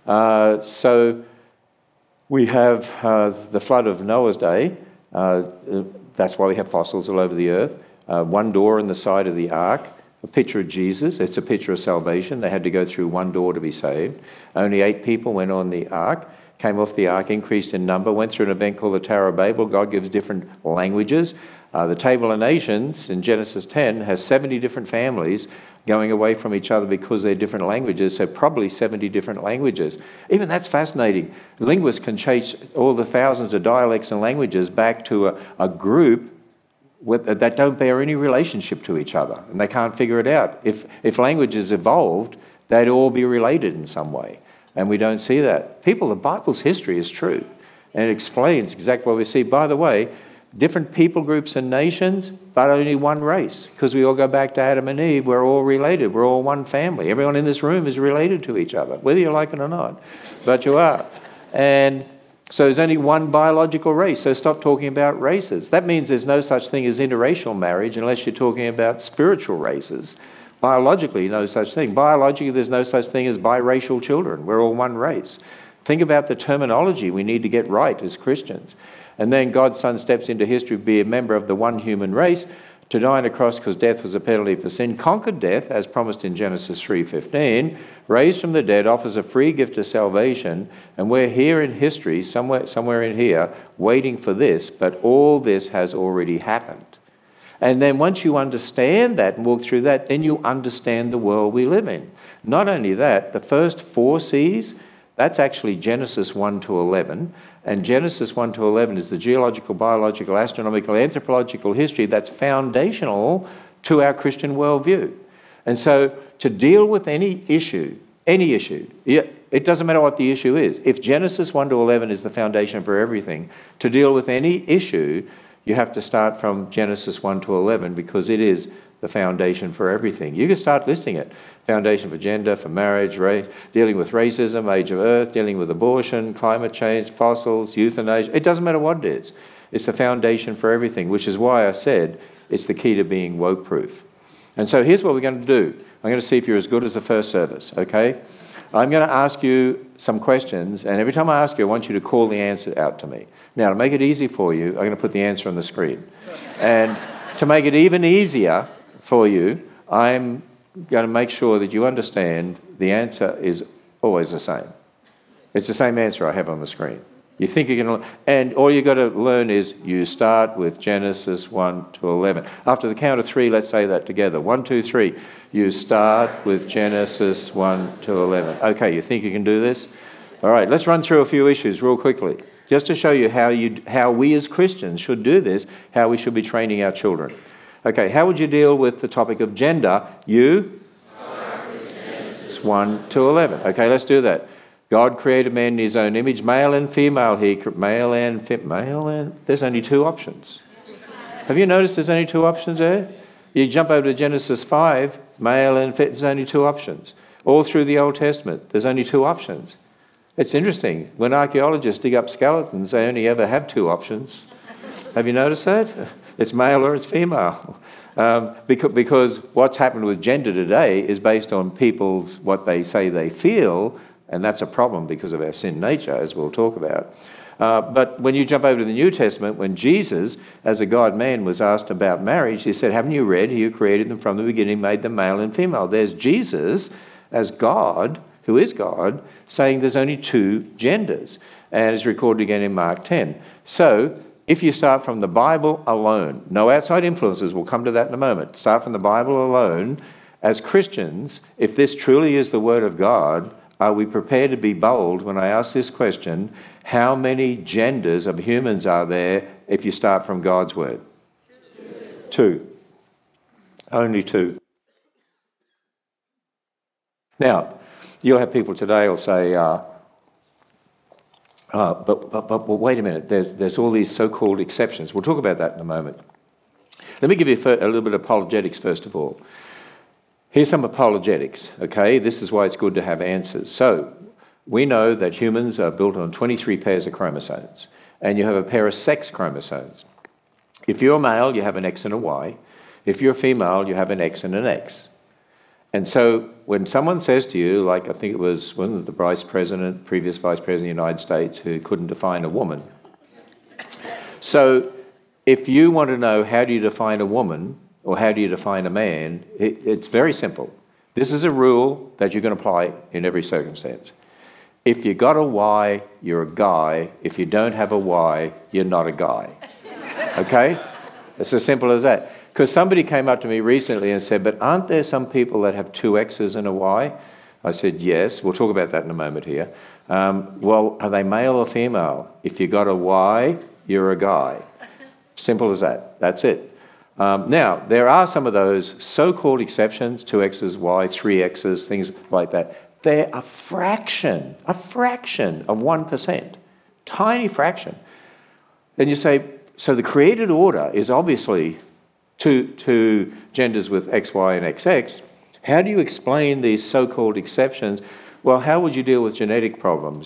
so we have the flood of Noah's day. That's why we have fossils all over the earth. One door in the side of the ark. A picture of Jesus. It's a picture of salvation. They had to go through one door to be saved. Only 8 people went on the ark, came off the ark, increased in number, went through an event called the Tower of Babel. God gives different languages. The Table of Nations in Genesis 10 has 70 different families going away from each other because they're different languages, so probably 70 different languages. Even that's fascinating. Linguists can chase all the thousands of dialects and languages back to a group that don't bear any relationship to each other, and they can't figure it out. If languages evolved, they'd all be related in some way, and we don't see that. The Bible's history is true, and it explains exactly what we see. By the way, different people groups and nations, but only one race, because we all go back to Adam and Eve. We're all related. We're all one family. Everyone in this room is related to each other, whether you like it or not, but you are. And so there's only one biological race, so stop talking about races. That means there's no such thing as interracial marriage unless you're talking about spiritual races. Biologically, no such thing. Biologically, there's no such thing as biracial children. We're all one race. Think about the terminology we need to get right as Christians. And then God's Son steps into history to be a member of the one human race, to die on a cross because death was a penalty for sin, conquered death, as promised in Genesis 3:15, raised from the dead, offers a free gift of salvation, and we're here in history, somewhere in here, waiting for this, but all this has already happened. And then once you understand that and walk through that, then you understand the world we live in. Not only that, the first 4 C's, that's actually Genesis 1 to 11. And Genesis 1 to 11 is the geological, biological, astronomical, anthropological history that's foundational to our Christian worldview. And so to deal with any issue, it doesn't matter what the issue is. If Genesis 1 to 11 is the foundation for everything, to deal with any issue, you have to start from Genesis 1 to 11 because it is the foundation for everything. You can start listing it. Foundation for gender, for marriage, race, dealing with racism, age of earth, dealing with abortion, climate change, fossils, euthanasia. It doesn't matter what it is. It's the foundation for everything, which is why I said it's the key to being woke-proof. And so here's what we're going to do. I'm going to see if you're as good as the first service, okay? I'm going to ask you some questions, and every time I ask you, I want you to call the answer out to me. Now, to make it easy for you, I'm going to put the answer on the screen. And to make it even easier for you, I'm going to make sure that you understand the answer is always the same. It's the same answer I have on the screen. You think you're going to, and all you've got to learn is you start with Genesis 1 to 11. After the count of three, let's say that together. 1, 2, 3. You start with Genesis 1 to 11. Okay, you think you can do this? All right, let's run through a few issues real quickly, just to show you how we as Christians should do this, how we should be training our children. Okay, how would you deal with the topic of gender? You start with Genesis 1 to 11. Okay, let's do that. God created man in his own image, male and female. There's only two options. Have you noticed there's only two options there? You jump over to Genesis 5, male and female, there's only two options. All through the Old Testament, there's only two options. It's interesting. When archaeologists dig up skeletons, they only ever have two options. Have you noticed that? It's male or it's female. Because what's happened with gender today is based on people's, what they say they feel, and that's a problem because of our sin nature, as we'll talk about. But when you jump over to the New Testament, when Jesus, as a God-man, was asked about marriage, he said, haven't you read, he who created them from the beginning made them male and female. There's Jesus, as God, who is God, saying there's only two genders. And it's recorded again in Mark 10. So, if you start from the Bible alone, no outside influences, we'll come to that in a moment. Start from the Bible alone, as Christians, if this truly is the Word of God, are we prepared to be bold when I ask this question, how many genders of humans are there if you start from God's Word? Two. Only two. Now, you'll have people today who'll say, but wait a minute, there's all these so-called exceptions. We'll talk about that in a moment. Let me give you a little bit of apologetics first of all. Here's some apologetics, okay? This is why it's good to have answers. So, we know that humans are built on 23 pairs of chromosomes, and you have a pair of sex chromosomes. If you're a male, you have an X and a Y. If you're a female, you have an X and an X. And so when someone says to you, like I think it was, wasn't it the previous vice president of the United States, who couldn't define a woman. So if you want to know how do you define a woman or how do you define a man, it's very simple. This is a rule that you're going to apply in every circumstance. If you got a Y, you're a guy. If you don't have a Y, you're not a guy. Okay? It's as simple as that. Because somebody came up to me recently and said, but aren't there some people that have two X's and a Y? I said, yes. We'll talk about that in a moment here. Well, are they male or female? If you got a Y, you're a guy. Simple as that. That's it. Now, there are some of those so-called exceptions, 2 X's, Y, 3 X's, things like that. They're a fraction of 1%. Tiny fraction. And you say, so the created order is obviously two genders with X, Y, and XX. How do you explain these so-called exceptions? Well, how would you deal with genetic problems?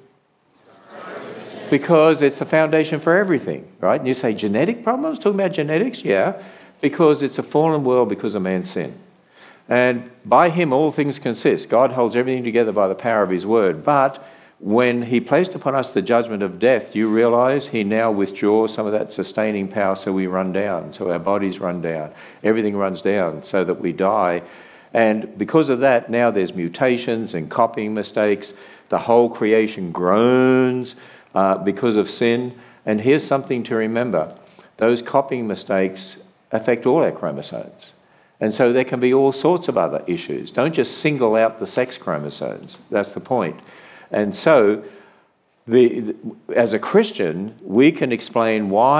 Because it's the foundation for everything, right? And you say, genetic problems? Talking about genetics? Yeah. Because it's a fallen world because of man's sin. And by him all things consist. God holds everything together by the power of his word. But when he placed upon us the judgment of death, you realise he now withdraws some of that sustaining power, so we run down, so our bodies run down. Everything runs down so that we die. And because of that, now there's mutations and copying mistakes. The whole creation groans because of sin. And here's something to remember. Those copying mistakes affect all our chromosomes. And so there can be all sorts of other issues. Don't just single out the sex chromosomes. That's the point. And so, as a Christian, we can explain why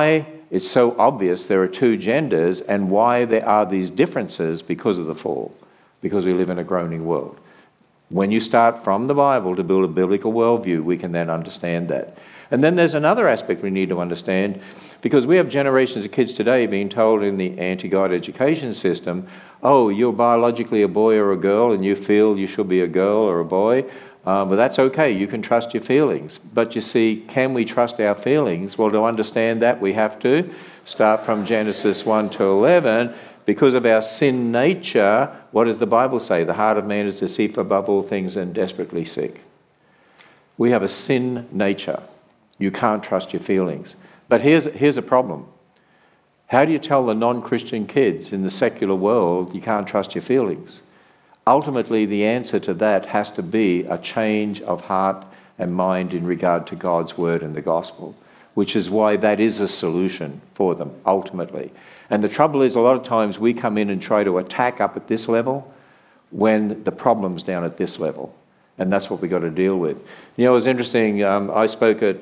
it's so obvious there are two genders and why there are these differences because of the fall, because we live in a groaning world. When you start from the Bible to build a biblical worldview, we can then understand that. And then there's another aspect we need to understand, because we have generations of kids today being told in the anti-God education system, oh, you're biologically a boy or a girl and you feel you should be a girl or a boy, but that's okay, you can trust your feelings. But you see, can we trust our feelings? Well, to understand that, we have to start from Genesis 1 to 11. Because of our sin nature, what does the Bible say? The heart of man is deceitful above all things and desperately sick. We have a sin nature. You can't trust your feelings. But here's a problem. How do you tell the non-Christian kids in the secular world you can't trust your feelings? Ultimately, the answer to that has to be a change of heart and mind in regard to God's word and the gospel, which is why that is a solution for them, ultimately. And the trouble is, a lot of times we come in and try to attack up at this level when the problem's down at this level. And that's what we've got to deal with. You know, it was interesting, I spoke at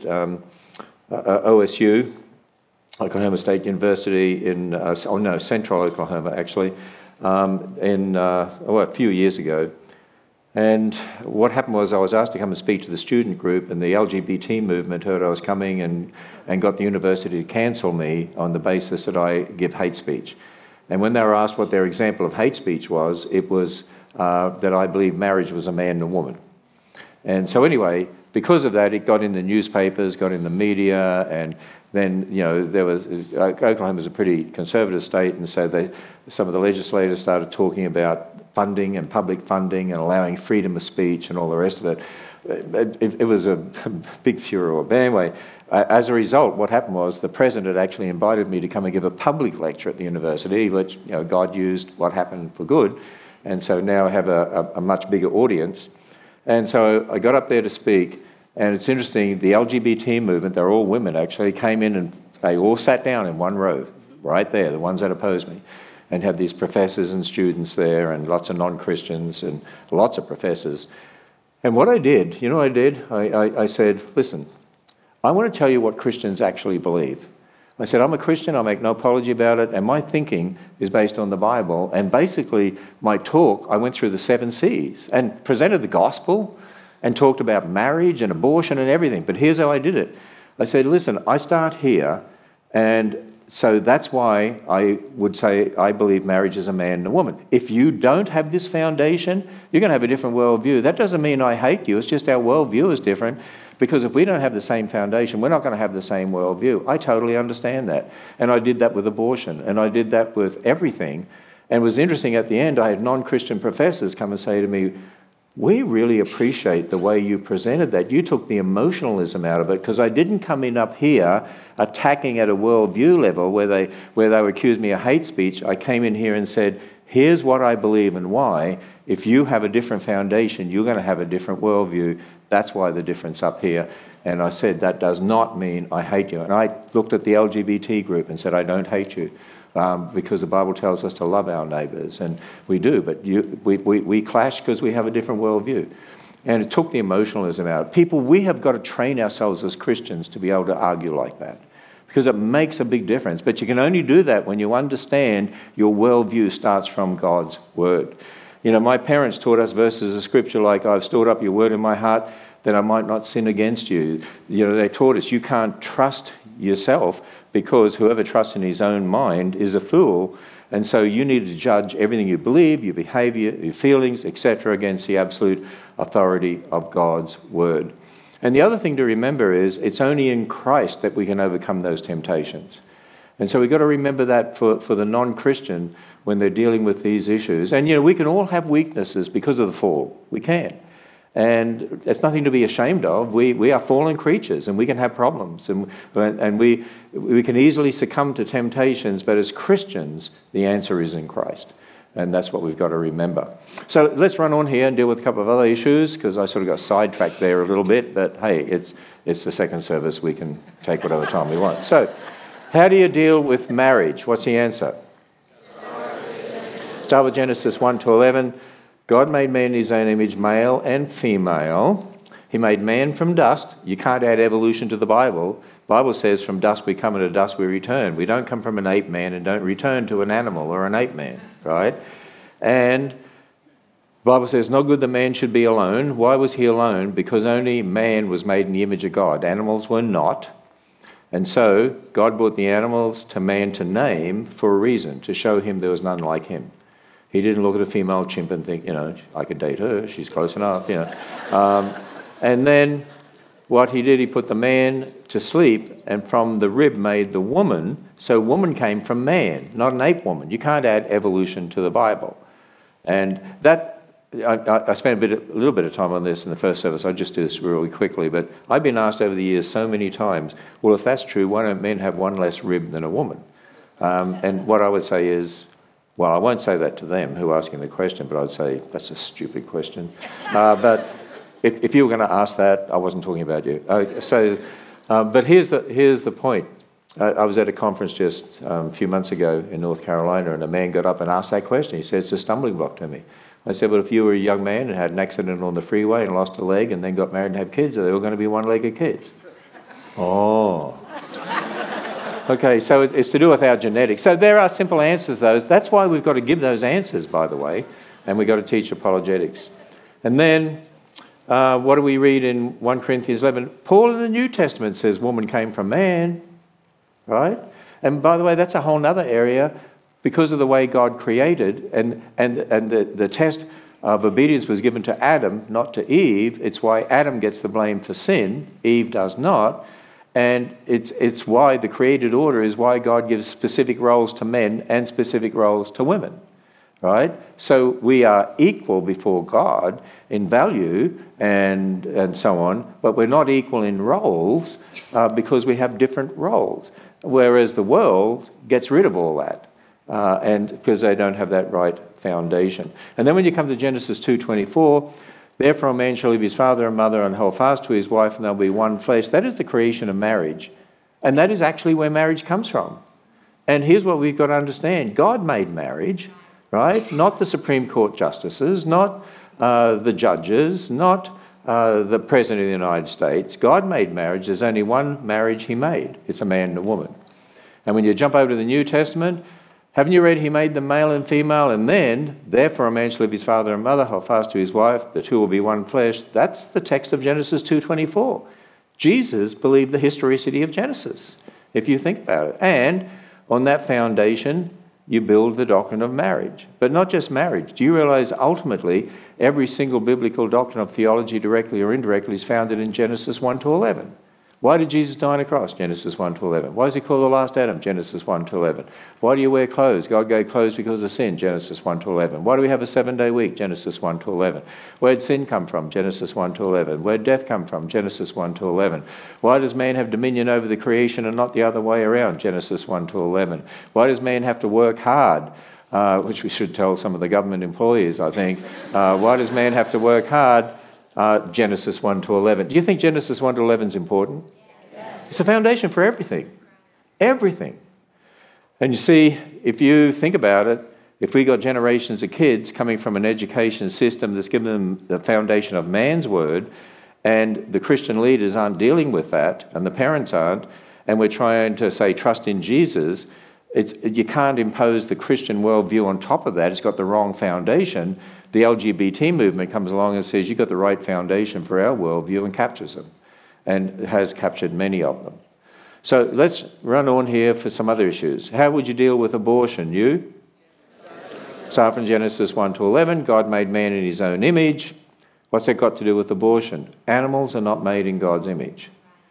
OSU, Oklahoma State University in, Central Oklahoma actually, a few years ago. And what happened was I was asked to come and speak to the student group, and the LGBT movement heard I was coming and got the university to cancel me on the basis that I give hate speech. And when they were asked what their example of hate speech was, it was that I believe marriage was a man and a woman. And so anyway, because of that, it got in the newspapers, got in the media, and then, you know, there was, Oklahoma's a pretty conservative state, and so some of the legislators started talking about funding and public funding and allowing freedom of speech and all the rest of it. It was a big furor. But anyway, as a result, what happened was the president actually invited me to come and give a public lecture at the university, which, you know, God used what happened for good. And so now I have a much bigger audience. And so I got up there to speak, and it's interesting, the LGBT movement, they're all women actually, came in and they all sat down in one row, right there, the ones that opposed me, and had these professors and students there and lots of non-Christians and lots of professors. And what I did, you know what I did? I said, listen, I want to tell you what Christians actually believe. I said, I'm a Christian, I make no apology about it, and my thinking is based on the Bible. And basically, my talk, I went through the 7 C's and presented the gospel and talked about marriage and abortion and everything. But here's how I did it. I said, listen, I start here, and so that's why I would say I believe marriage is a man and a woman. If you don't have this foundation, you're going to have a different worldview. That doesn't mean I hate you. It's just our worldview is different. Because if we don't have the same foundation, we're not going to have the same worldview. I totally understand that. And I did that with abortion, and I did that with everything. And it was interesting, at the end, I had non-Christian professors come and say to me, we really appreciate the way you presented that. You took the emotionalism out of it, because I didn't come in up here attacking at a worldview level where they would accuse me of hate speech. I came in here and said, here's what I believe and why. If you have a different foundation, you're going to have a different worldview. That's why the difference up here. And I said, that does not mean I hate you. And I looked at the LGBT group and said, I don't hate you. Because the Bible tells us to love our neighbours, and we do, but we clash because we have a different worldview. And it took the emotionalism out. People, we have got to train ourselves as Christians to be able to argue like that, because it makes a big difference. But you can only do that when you understand your worldview starts from God's word. You know, my parents taught us verses of scripture like, I've stored up your word in my heart that I might not sin against you. You know, they taught us you can't trust yourself, because whoever trusts in his own mind is a fool. And so you need to judge everything you believe, your behaviour, your feelings, etc., against the absolute authority of God's word. And the other thing to remember is it's only in Christ that we can overcome those temptations. And so we've got to remember that for the non-Christian when they're dealing with these issues. And, you know, we can all have weaknesses because of the fall. We can. And it's nothing to be ashamed of. We are fallen creatures, and we can have problems. And we can easily succumb to temptations, but as Christians, the answer is in Christ. And that's what we've got to remember. So let's run on here and deal with a couple of other issues, because I sort of got sidetracked there a little bit. But hey, it's the second service. We can take whatever time we want. So how do you deal with marriage? What's the answer? Start with Genesis 1 to 11. God made man in his own image, male and female. He made man from dust. You can't add evolution to the Bible. The Bible says from dust we come and to dust we return. We don't come from an ape man and don't return to an animal or an ape man, right? And the Bible says, no good the man should be alone. Why was he alone? Because only man was made in the image of God. Animals were not. And so God brought the animals to man to name for a reason, to show him there was none like him. He didn't look at a female chimp and think, I could date her, she's close enough, And then what he did, he put the man to sleep, and from the rib made the woman. So woman came from man, not an ape woman. You can't add evolution to the Bible. And that, I spent a little bit of time on this in the first service. I'll just do this really quickly. But I've been asked over the years so many times, well, if that's true, why don't men have one less rib than a woman? And what I would say is, well, I won't say that to them who are asking the question, but I'd say that's a stupid question. But if you were going to ask that, I wasn't talking about you. But here's the point. I was at a conference just a few months ago in North Carolina, and a man got up and asked that question. He said, it's a stumbling block to me. I said, well, if you were a young man and had an accident on the freeway and lost a leg and then got married and had kids, are they all going to be one-legged kids? Oh. Okay, so it's to do with our genetics. So there are simple answers, those. That's why we've got to give those answers, by the way, and we've got to teach apologetics. And then, what do we read in 1 Corinthians 11? Paul in the New Testament says woman came from man, right? And by the way, that's a whole other area. Because of the way God created, and the test of obedience was given to Adam, not to Eve. It's why Adam gets the blame for sin, Eve does not. And it's why the created order is why God gives specific roles to men and specific roles to women, right? So we are equal before God in value and so on, but we're not equal in roles because we have different roles, whereas the world gets rid of all that. And because they don't have that right foundation. And then when you come to Genesis 2:24, therefore a man shall leave his father and mother and hold fast to his wife, and they'll be one flesh. That is the creation of marriage. And that is actually where marriage comes from. And here's what we've got to understand. God made marriage, right? Not the Supreme Court justices, not the judges, not the President of the United States. God made marriage. There's only one marriage he made. It's a man and a woman. And when you jump over to the New Testament, haven't you read he made them male and female, and then, therefore a man shall leave his father and mother, hold fast to his wife, the two will be one flesh. That's the text of Genesis 2:24. Jesus believed the historicity of Genesis, if you think about it. And on that foundation, you build the doctrine of marriage. But not just marriage. Do you realize ultimately every single biblical doctrine of theology, directly or indirectly, is founded in Genesis 1-11? Why did Jesus die on a cross? Genesis 1-11. Why is he called the last Adam? Genesis 1-11. Why do you wear clothes? God gave clothes because of sin. Genesis 1-11. Why do we have a 7-day week? Genesis 1-11. Where did sin come from? Genesis 1-11. Where did death come from? Genesis 1-11. Why does man have dominion over the creation and not the other way around? Genesis 1-11. Why does man have to work hard? Which we should tell some of the government employees, I think. Why does man have to work hard? Genesis 1-11. Do you think Genesis 1-11 is important? Yes. It's a foundation for everything. Everything. And you see, if you think about it, if we got generations of kids coming from an education system that's given them the foundation of man's word, and the Christian leaders aren't dealing with that, and the parents aren't, and we're trying to say trust in Jesus, you can't impose the Christian worldview on top of that. It's got the wrong foundation. The LGBT movement comes along and says, you've got the right foundation for our worldview, and captures them, and has captured many of them. So let's run on here for some other issues. How would you deal with abortion? You? Start from Genesis 1-11. God made man in his own image. What's that got to do with abortion? Animals are not made in God's image.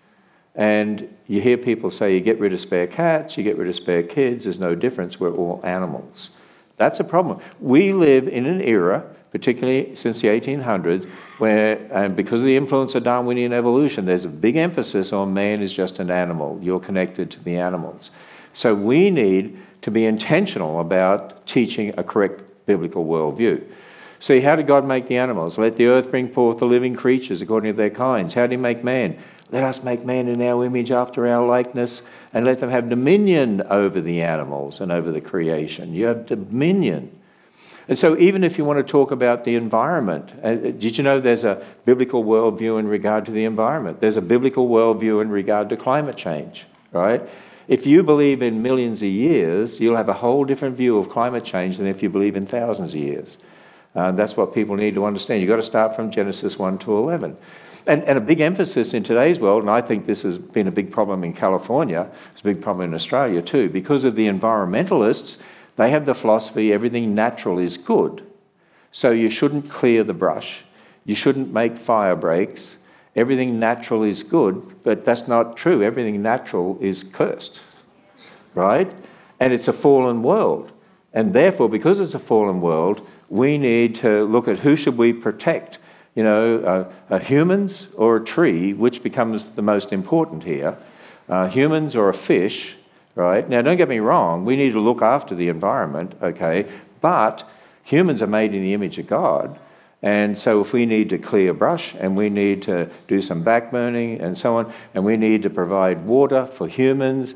And you hear people say, you get rid of spare cats, you get rid of spare kids, there's no difference, we're all animals. That's a problem. We live in an era, particularly since the 1800s, where, and because of the influence of Darwinian evolution, there's a big emphasis on man is just an animal. You're connected to the animals. So we need to be intentional about teaching a correct biblical worldview. See, how did God make the animals? Let the earth bring forth the living creatures according to their kinds. How did he make man? Let us make man in our image after our likeness, and let them have dominion over the animals and over the creation. You have dominion. And so even if you want to talk about the environment, did you know there's a biblical worldview in regard to the environment? There's a biblical worldview in regard to climate change, right? If you believe in millions of years, you'll have a whole different view of climate change than if you believe in thousands of years. That's what people need to understand. You've got to start from Genesis 1 to 11. And a big emphasis in today's world, and I think this has been a big problem in California, it's a big problem in Australia too, because of the environmentalists. They have the philosophy everything natural is good. So you shouldn't clear the brush. You shouldn't make fire breaks. Everything natural is good, but that's not true. Everything natural is cursed, right? And it's a fallen world. And therefore, because it's a fallen world, we need to look at who should we protect. You know, humans or a tree, which becomes the most important here. Humans or a fish. Right? Now, don't get me wrong, we need to look after the environment, okay? But humans are made in the image of God, and so if we need to clear brush and we need to do some backburning and so on, and we need to provide water for humans,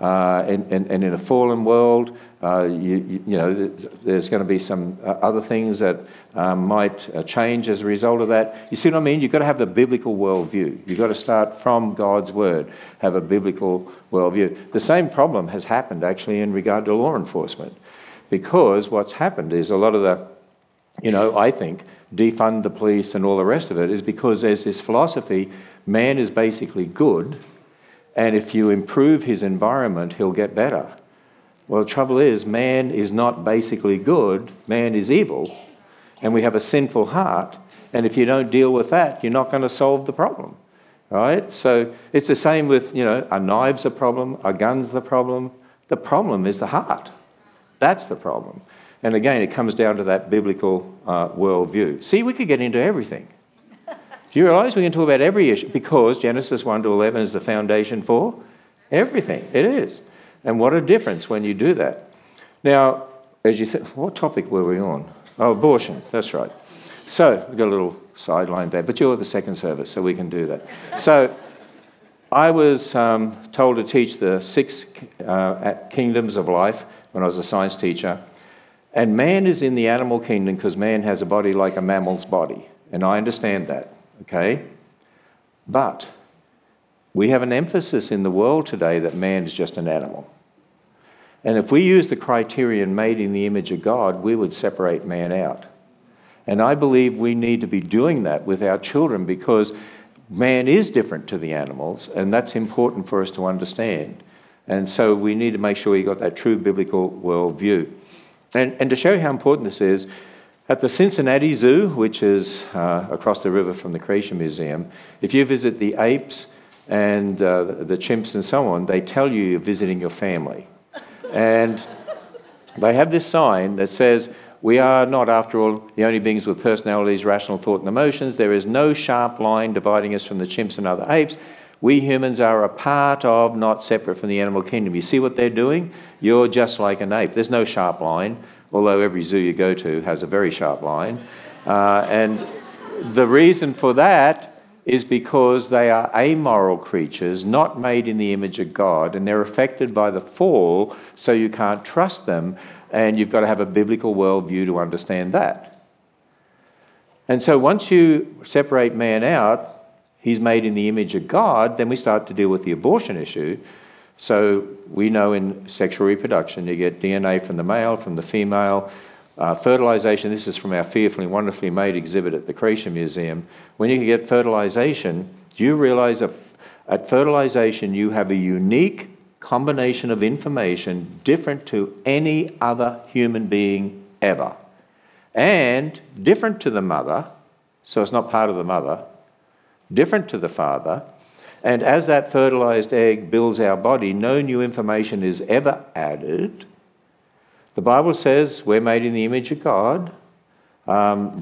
and in a fallen world, you know, there's going to be some other things that might change as a result of that. You see what I mean? You've got to have the biblical worldview. You've got to start from God's word, have a biblical worldview. The same problem has happened actually in regard to law enforcement, because what's happened is a lot of the, you know, I think, defund the police and all the rest of it is because there's this philosophy, man is basically good, and if you improve his environment, he'll get better. Well, the trouble is, man is not basically good, man is evil, and we have a sinful heart, and if you don't deal with that, you're not going to solve the problem, right? So it's the same with, you know, are knives a problem, are guns the problem? The problem is the heart. That's the problem. And again, it comes down to that biblical worldview. See, we could get into everything. Do you realise we can talk about every issue? Because Genesis 1 to 11 is the foundation for everything. It is. And what a difference when you do that. Now, as you think, what topic were we on? Oh, abortion. That's right. So, we've got a little sideline there, but you're the second service, so we can do that. So, I was told to teach the 6 kingdoms of life when I was a science teacher. And man is in the animal kingdom because man has a body like a mammal's body. And I understand that, okay? But we have an emphasis in the world today that man is just an animal. And if we use the criterion made in the image of God, we would separate man out. And I believe we need to be doing that with our children because man is different to the animals, and that's important for us to understand. And so we need to make sure you got that true biblical worldview. And to show you how important this is, at the Cincinnati Zoo, which is across the river from the Creation Museum, if you visit the apes and the chimps and so on, they tell you you're visiting your family. And they have this sign that says, we are not, after all, the only beings with personalities, rational thought and emotions. There is no sharp line dividing us from the chimps and other apes. We humans are a part of, not separate from the animal kingdom. You see what they're doing? You're just like an ape. There's no sharp line, although every zoo you go to has a very sharp line. And the reason for that is because they are amoral creatures, not made in the image of God, and they're affected by the fall, so you can't trust them, and you've got to have a biblical worldview to understand that. And so once you separate man out, he's made in the image of God, then we start to deal with the abortion issue. So we know in sexual reproduction, you get DNA from the male, from the female. Fertilization, this is from our Fearfully and Wonderfully Made exhibit at the Creation Museum. When you get fertilization, do you realize that at fertilization you have a unique combination of information different to any other human being ever? And different to the mother, so it's not part of the mother, different to the father, and as that fertilized egg builds our body, no new information is ever added. The Bible says we're made in the image of God. Psalm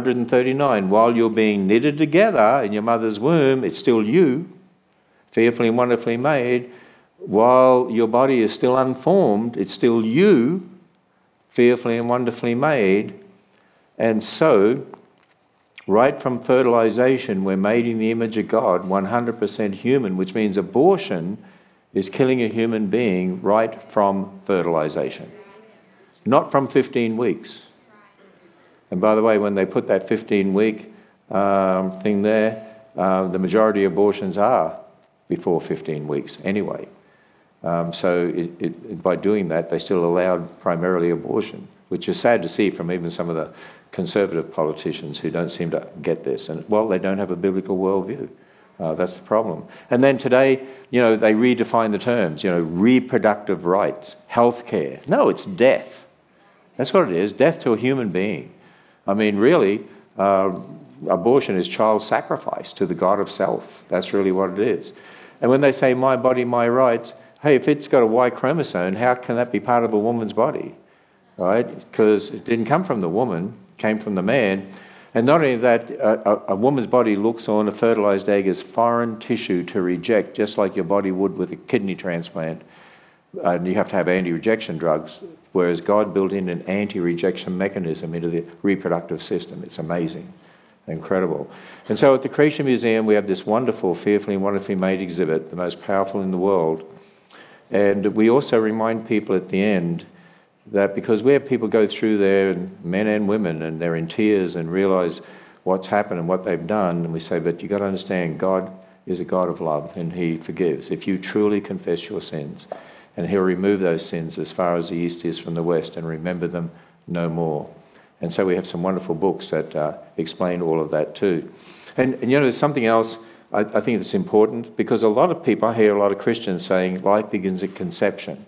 139, while you're being knitted together in your mother's womb, it's still you, fearfully and wonderfully made. While your body is still unformed, it's still you, fearfully and wonderfully made. And so, right from fertilization, we're made in the image of God, 100% human, which means abortion is killing a human being right from fertilization. Not from 15 weeks. And by the way, when they put that 15-week thing there, the majority of abortions are before 15 weeks anyway. So by doing that, they still allowed primarily abortion, which is sad to see from even some of the conservative politicians who don't seem to get this. And, well, they don't have a biblical worldview. That's the problem. And then today, they redefine the terms, reproductive rights, healthcare. No, it's death. That's what it is, death to a human being. I mean, really, abortion is child sacrifice to the God of self. That's really what it is. And when they say my body, my rights, hey, if it's got a Y chromosome, how can that be part of a woman's body? Right? Because it didn't come from the woman, it came from the man. And not only that, a woman's body looks on a fertilized egg as foreign tissue to reject, just like your body would with a kidney transplant. And you have to have anti-rejection drugs, whereas God built in an anti-rejection mechanism into the reproductive system. It's amazing, incredible. And so at the Creation Museum, we have this wonderful, fearfully and wonderfully made exhibit, the most powerful in the world. And we also remind people at the end that because we have people go through there, men and women, and they're in tears and realise what's happened and what they've done, and we say, but you've got to understand, God is a God of love and he forgives. If you truly confess your sins, and he'll remove those sins as far as the east is from the west and remember them no more. And so we have some wonderful books that explain all of that too. And there's something else I think that's important, because a lot of people, I hear a lot of Christians saying life begins at conception.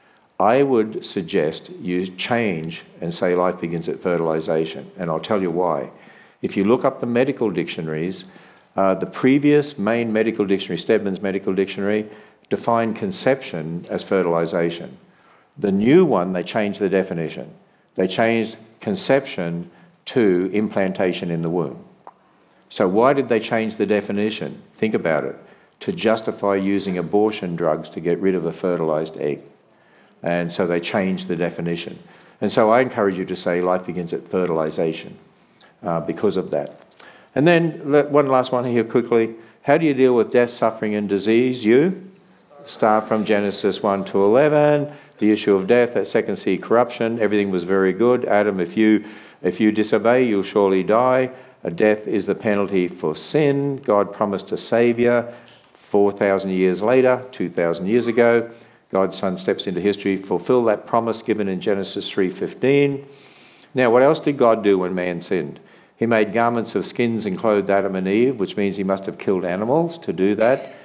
I would suggest you change and say life begins at fertilization, and I'll tell you why. If you look up the medical dictionaries, the previous main medical dictionary, Stedman's Medical Dictionary, defined conception as fertilization. The new one, they changed the definition. They changed conception to implantation in the womb. So why did they change the definition? Think about it. To justify using abortion drugs to get rid of a fertilized egg. And so they changed the definition. And so I encourage you to say life begins at fertilization because of that. And then one last one here quickly. How do you deal with death, suffering and disease? You start from Genesis 1 to 11. The issue of death, that second seed corruption, everything was very good. Adam, if you disobey, you'll surely die. Death is the penalty for sin. God promised a saviour 4,000 years later, 2,000 years ago. God's Son steps into history, fulfill that promise given in Genesis 3:15. Now, what else did God do when man sinned? He made garments of skins and clothed Adam and Eve, which means he must have killed animals to do that.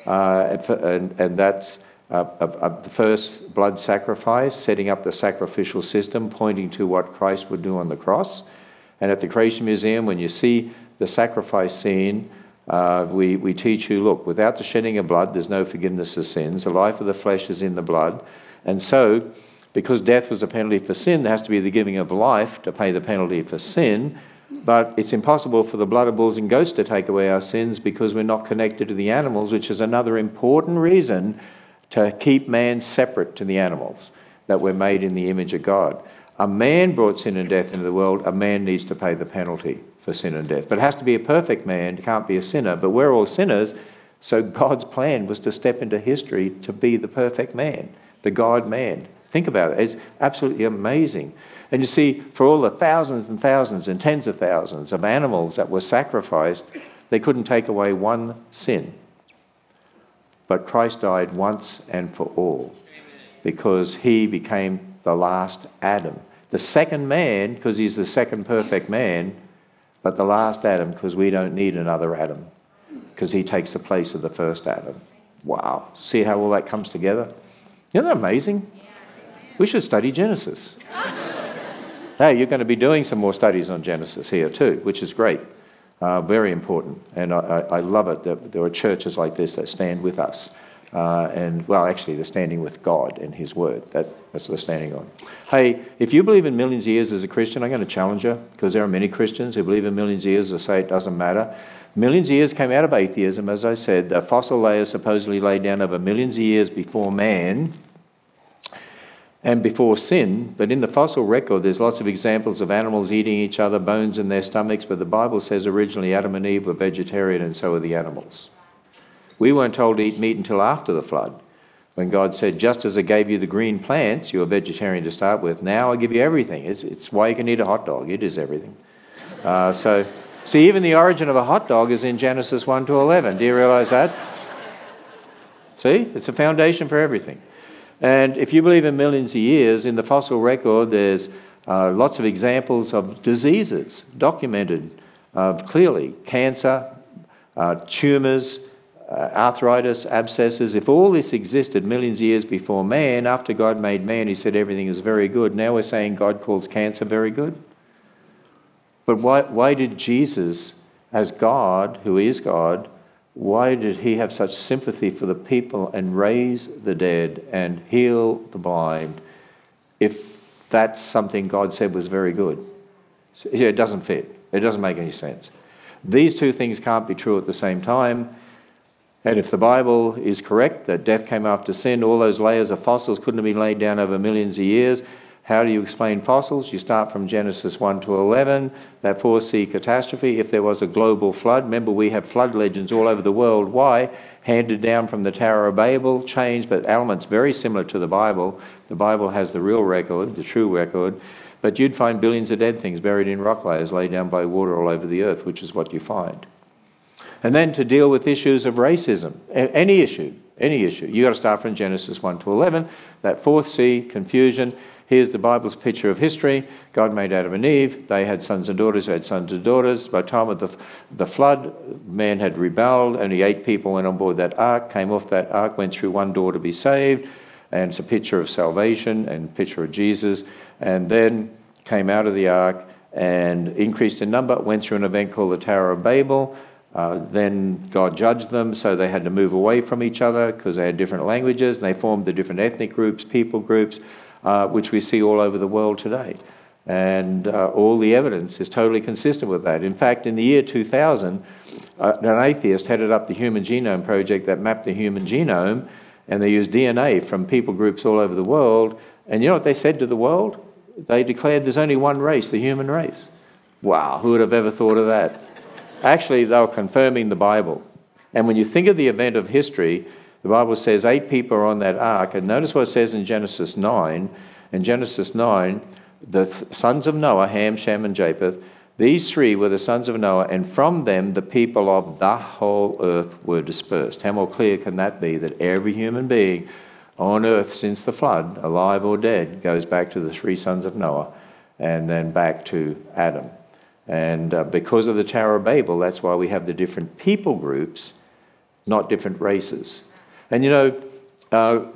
And that's the first blood sacrifice, setting up the sacrificial system, pointing to what Christ would do on the cross. And at the Creation Museum, when you see the sacrifice scene, we teach you, look, without the shedding of blood, there's no forgiveness of sins. The life of the flesh is in the blood. And so, because death was a penalty for sin, there has to be the giving of life to pay the penalty for sin. But it's impossible for the blood of bulls and goats to take away our sins because we're not connected to the animals, which is another important reason to keep man separate to the animals, that we're made in the image of God. A man brought sin and death into the world. A man needs to pay the penalty for sin and death. But it has to be a perfect man. It can't be a sinner. But we're all sinners. So God's plan was to step into history to be the perfect man, the God-man. Think about it. It's absolutely amazing. And you see, for all the thousands and thousands and tens of thousands of animals that were sacrificed, they couldn't take away one sin. But Christ died once and for all because he became the last Adam. The second man, because he's the second perfect man, but the last Adam, because we don't need another Adam, because he takes the place of the first Adam. Wow. See how all that comes together? Isn't that amazing? We should study Genesis. Hey, you're going to be doing some more studies on Genesis here too, which is great. Very important. And I love it that there are churches like this that stand with us. Actually, they're standing with God and his word. That's what they're standing on. Hey, if you believe in millions of years as a Christian, I'm going to challenge you, because there are many Christians who believe in millions of years or say it doesn't matter. Millions of years came out of atheism, as I said. The fossil layers supposedly laid down over millions of years before man and before sin. But in the fossil record, there's lots of examples of animals eating each other, bones in their stomachs. But the Bible says originally Adam and Eve were vegetarian, and so were the animals. We weren't told to eat meat until after the flood. When God said, just as I gave you the green plants, you're a vegetarian to start with, now I give you everything. It's why you can eat a hot dog. It is everything. So, see, even the origin of a hot dog is in Genesis 1 to 11. Do you realize that? See, it's a foundation for everything. And if you believe in millions of years, in the fossil record, there's lots of examples of diseases documented clearly. Cancer, tumours, arthritis, abscesses. If all this existed millions of years before man, after God made man, he said everything is very good. Now we're saying God calls cancer very good. But why did Jesus, as God, who is God, why did he have such sympathy for the people and raise the dead and heal the blind if that's something God said was very good? So, it doesn't fit. It doesn't make any sense. These two things can't be true at the same time. And if the Bible is correct, that death came after sin, all those layers of fossils couldn't have been laid down over millions of years. How do you explain fossils? You start from Genesis 1 to 11, that 4-sea catastrophe. If there was a global flood, remember we have flood legends all over the world. Why? Handed down from the Tower of Babel, changed, but elements very similar to the Bible. The Bible has the real record, the true record. But you'd find billions of dead things buried in rock layers laid down by water all over the earth, which is what you find. And then to deal with issues of racism, any issue, you've got to start from Genesis 1 to 11, that 4th sea, confusion. Here's the Bible's picture of history. God made Adam and Eve. They had sons and daughters who had sons and daughters. By the time of the flood, man had rebelled. Only 8 people went on board that ark, came off that ark, went through one door to be saved. And it's a picture of salvation and a picture of Jesus. And then came out of the ark and increased in number, went through an event called the Tower of Babel. Then God judged them, so they had to move away from each other because they had different languages, and they formed the different ethnic groups, people groups, which we see all over the world today. And all the evidence is totally consistent with that. In fact, in the year 2000, an atheist headed up the Human Genome Project that mapped the human genome, and they used DNA from people groups all over the world. And you know what they said to the world? They declared there's only one race, the human race. Wow, who would have ever thought of that? Actually, they were confirming the Bible. And when you think of the event of history, the Bible says 8 people are on that ark. And notice what it says in Genesis 9. In Genesis 9, the sons of Noah, Ham, Shem, and Japheth, these 3 were the sons of Noah, and from them the people of the whole earth were dispersed. How more clear can that be, that every human being on earth since the flood, alive or dead, goes back to the 3 sons of Noah and then back to Adam. And because of the Tower of Babel, that's why we have the different people groups, not different races. And you know,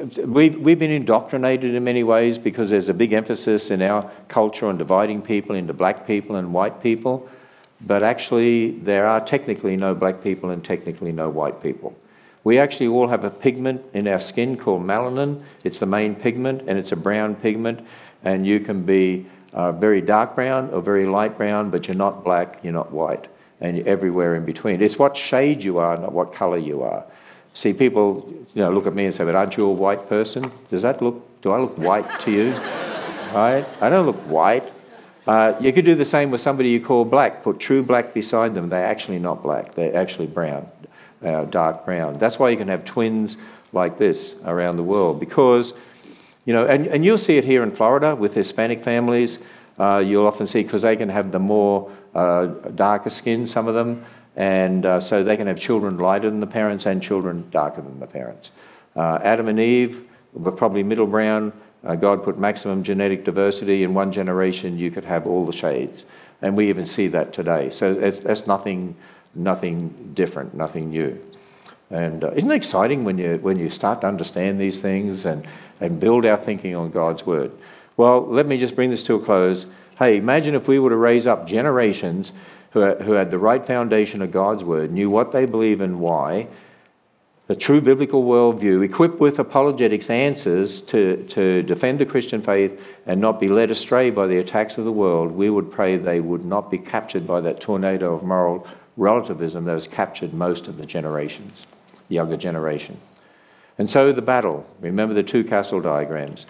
we've been indoctrinated in many ways because there's a big emphasis in our culture on dividing people into black people and white people. But actually, there are technically no black people and technically no white people. We actually all have a pigment in our skin called melanin. It's the main pigment, and it's a brown pigment. And you can be very dark brown or very light brown, but you're not black, you're not white, and you're everywhere in between. It's what shade you are, not what colour you are. See, people, look at me and say, "But aren't you a white person?" Do I look white to you? Right? I don't look white. You could do the same with somebody you call black. Put true black beside them. They're actually not black. They're actually brown, dark brown. That's why you can have twins like this around the world, because and you'll see it here in Florida with Hispanic families. You'll often see, because they can have the more darker skin, some of them, and so they can have children lighter than the parents and children darker than the parents. Adam and Eve were probably middle brown. God put maximum genetic diversity. In one generation, you could have all the shades. And we even see that today. So that's nothing different, nothing new. And isn't it exciting when you start to understand these things and build our thinking on God's Word? Well, let me just bring this to a close. Hey, imagine if we were to raise up generations who had the right foundation of God's Word, knew what they believe and why, the true biblical worldview, equipped with apologetics answers to defend the Christian faith and not be led astray by the attacks of the world. We would pray they would not be captured by that tornado of moral relativism that has captured most of the generations, the younger generation. And so the battle, remember the 2 castle diagrams.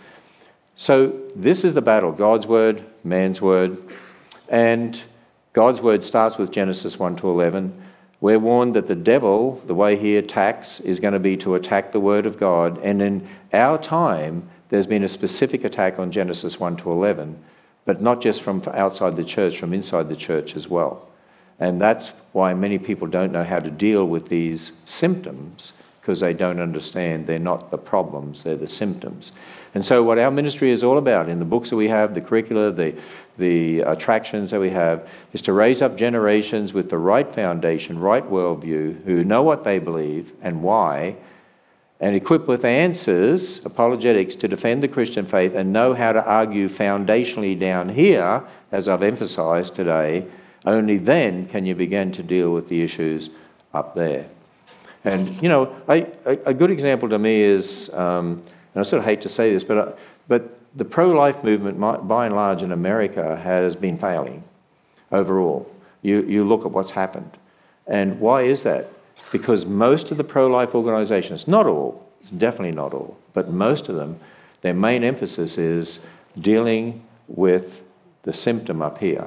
So this is the battle, God's Word, man's Word. And God's Word starts with Genesis 1 to 11. We're warned that the devil, the way he attacks, is going to be to attack the Word of God. And in our time, there's been a specific attack on Genesis 1 to 11, but not just from outside the church, from inside the church as well. And that's why many people don't know how to deal with these symptoms, because they don't understand they're not the problems, they're the symptoms. And so what our ministry is all about, in the books that we have, the curricula, the attractions that we have, is to raise up generations with the right foundation, right worldview, who know what they believe and why, and equipped with answers, apologetics, to defend the Christian faith and know how to argue foundationally down here, as I've emphasised today. Only then can you begin to deal with the issues up there. And, you know, a good example to me is, and I sort of hate to say this, but the pro-life movement, by and large in America, has been failing overall. You look at what's happened. And why is that? Because most of the pro-life organisations, not all, definitely not all, but most of them, their main emphasis is dealing with the symptom up here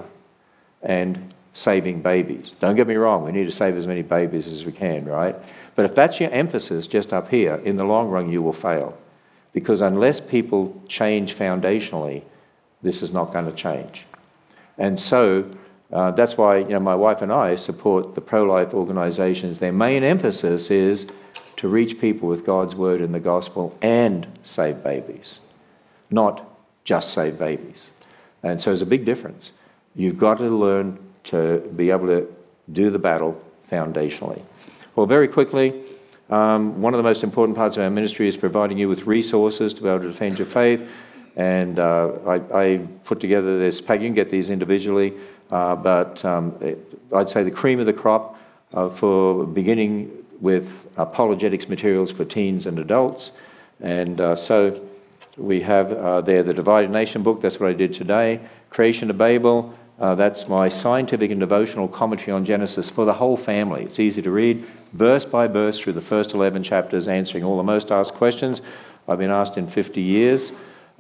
and saving babies. Don't get me wrong, we need to save as many babies as we can, right? But if that's your emphasis just up here, in the long run you will fail. Because unless people change foundationally, this is not going to change. And so that's why, you know, my wife and I support the pro-life organisations. Their main emphasis is to reach people with God's word and the gospel and save babies, not just save babies. And so there's a big difference. You've got to learn to be able to do the battle foundationally. Well, very quickly, one of the most important parts of our ministry is providing you with resources to be able to defend your faith. And I put together this pack. You can get these individually, but I'd say the cream of the crop for beginning with apologetics materials for teens and adults. And so we have there the Divided Nation book. That's what I did today. Creation to Babel. That's my scientific and devotional commentary on Genesis for the whole family. It's easy to read, verse by verse, through the first 11 chapters, answering all the most asked questions I've been asked in 50 years.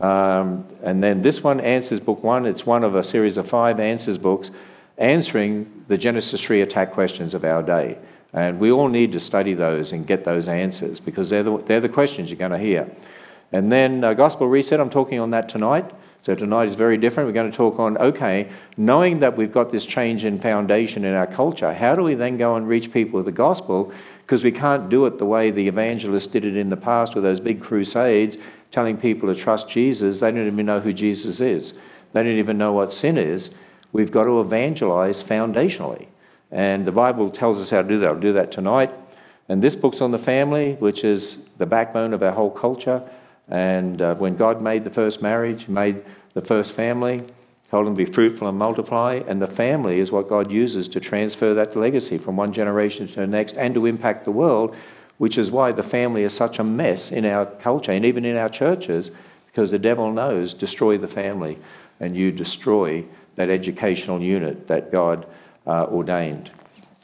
And then this one, Answers Book 1, it's one of a series of 5 answers books, answering the Genesis 3 attack questions of our day. And we all need to study those and get those answers, because they're the questions you're going to hear. And then Gospel Reset, I'm talking on that tonight. So tonight is very different. We're going to talk on, okay, knowing that we've got this change in foundation in our culture, how do we then go and reach people with the gospel? Because we can't do it the way the evangelists did it in the past with those big crusades, telling people to trust Jesus. They don't even know who Jesus is. They don't even know what sin is. We've got to evangelize foundationally. And the Bible tells us how to do that. I'll do that tonight. And this book's on the family, which is the backbone of our whole culture. And when God made the first marriage, He made the first family, told them to be fruitful and multiply, and the family is what God uses to transfer that legacy from one generation to the next and to impact the world, which is why the family is such a mess in our culture and even in our churches, because the devil knows, destroy the family, and you destroy that educational unit that God ordained.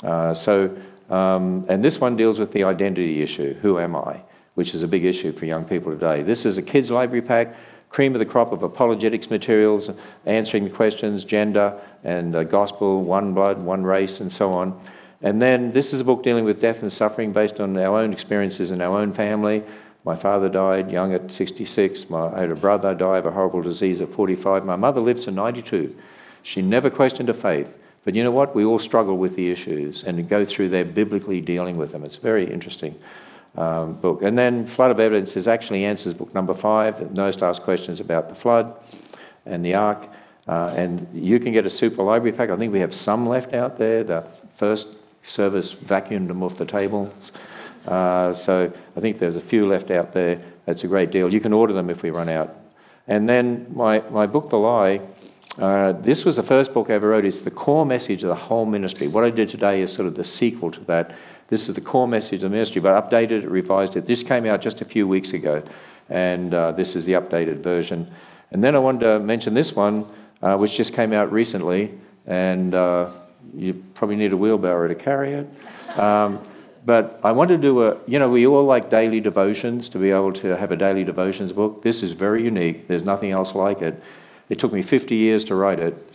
And this one deals with the identity issue, who am I? Which is a big issue for young people today. This is a kids' library pack, cream of the crop of apologetics materials, answering the questions, gender and gospel, one blood, one race, and so on. And then this is a book dealing with death and suffering based on our own experiences in our own family. My father died young at 66. I had a brother die of a horrible disease at 45. My mother lived to 92. She never questioned her faith. But you know what? We all struggle with the issues and go through there biblically dealing with them. It's very interesting. Book. And then Flood of Evidence is actually Answers Book number 5, the most asked questions about the flood and the ark. And you can get a super library pack. I think we have some left out there. The first service vacuumed them off the tables. So I think there's a few left out there. That's a great deal. You can order them if we run out. And then my book, The Lie, this was the first book I ever wrote. It's the core message of the whole ministry. What I did today is sort of the sequel to that. This is the core message of the ministry, but updated it, revised it. This came out just a few weeks ago, and this is the updated version. And then I wanted to mention this one, which just came out recently, and you probably need a wheelbarrow to carry it. But I wanted to do we all like daily devotions, to be able to have a daily devotions book. This is very unique. There's nothing else like it. It took me 50 years to write it.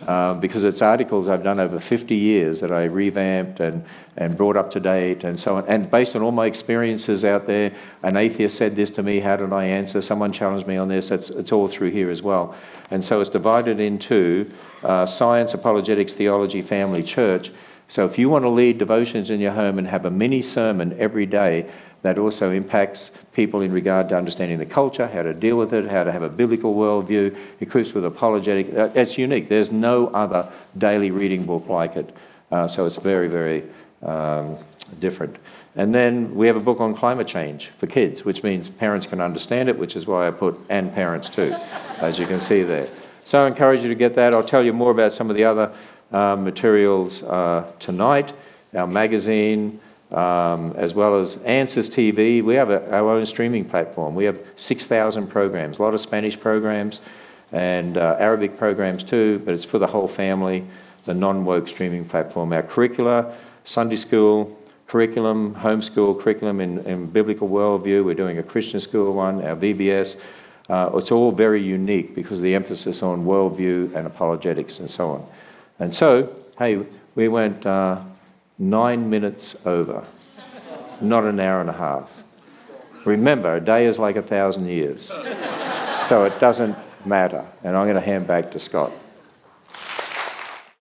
because it's articles I've done over 50 years that I revamped and brought up to date and so on. And based on all my experiences out there, an atheist said this to me, how did I answer? Someone challenged me on this. It's all through here as well. And so it's divided into science, apologetics, theology, family, church. So if you want to lead devotions in your home and have a mini sermon every day, that also impacts people in regard to understanding the culture, how to deal with it, how to have a biblical worldview, equips with apologetic. It's unique. There's no other daily reading book like it. So it's very, very different. And then we have a book on climate change for kids, which means parents can understand it, which is why I put "and parents too," as you can see there. So I encourage you to get that. I'll tell you more about some of the other materials tonight, our magazine, as well as Answers TV. We have our own streaming platform. We have 6,000 programs, a lot of Spanish programs and Arabic programs too, but it's for the whole family, the non-woke streaming platform. Our curricula, Sunday school curriculum, homeschool curriculum in biblical worldview. We're doing a Christian school one, our VBS. It's all very unique because of the emphasis on worldview and apologetics and so on. And so, hey, we went 9 minutes over, not an hour and a half. Remember, a day is like 1,000 years, so it doesn't matter. And I'm going to hand back to Scott.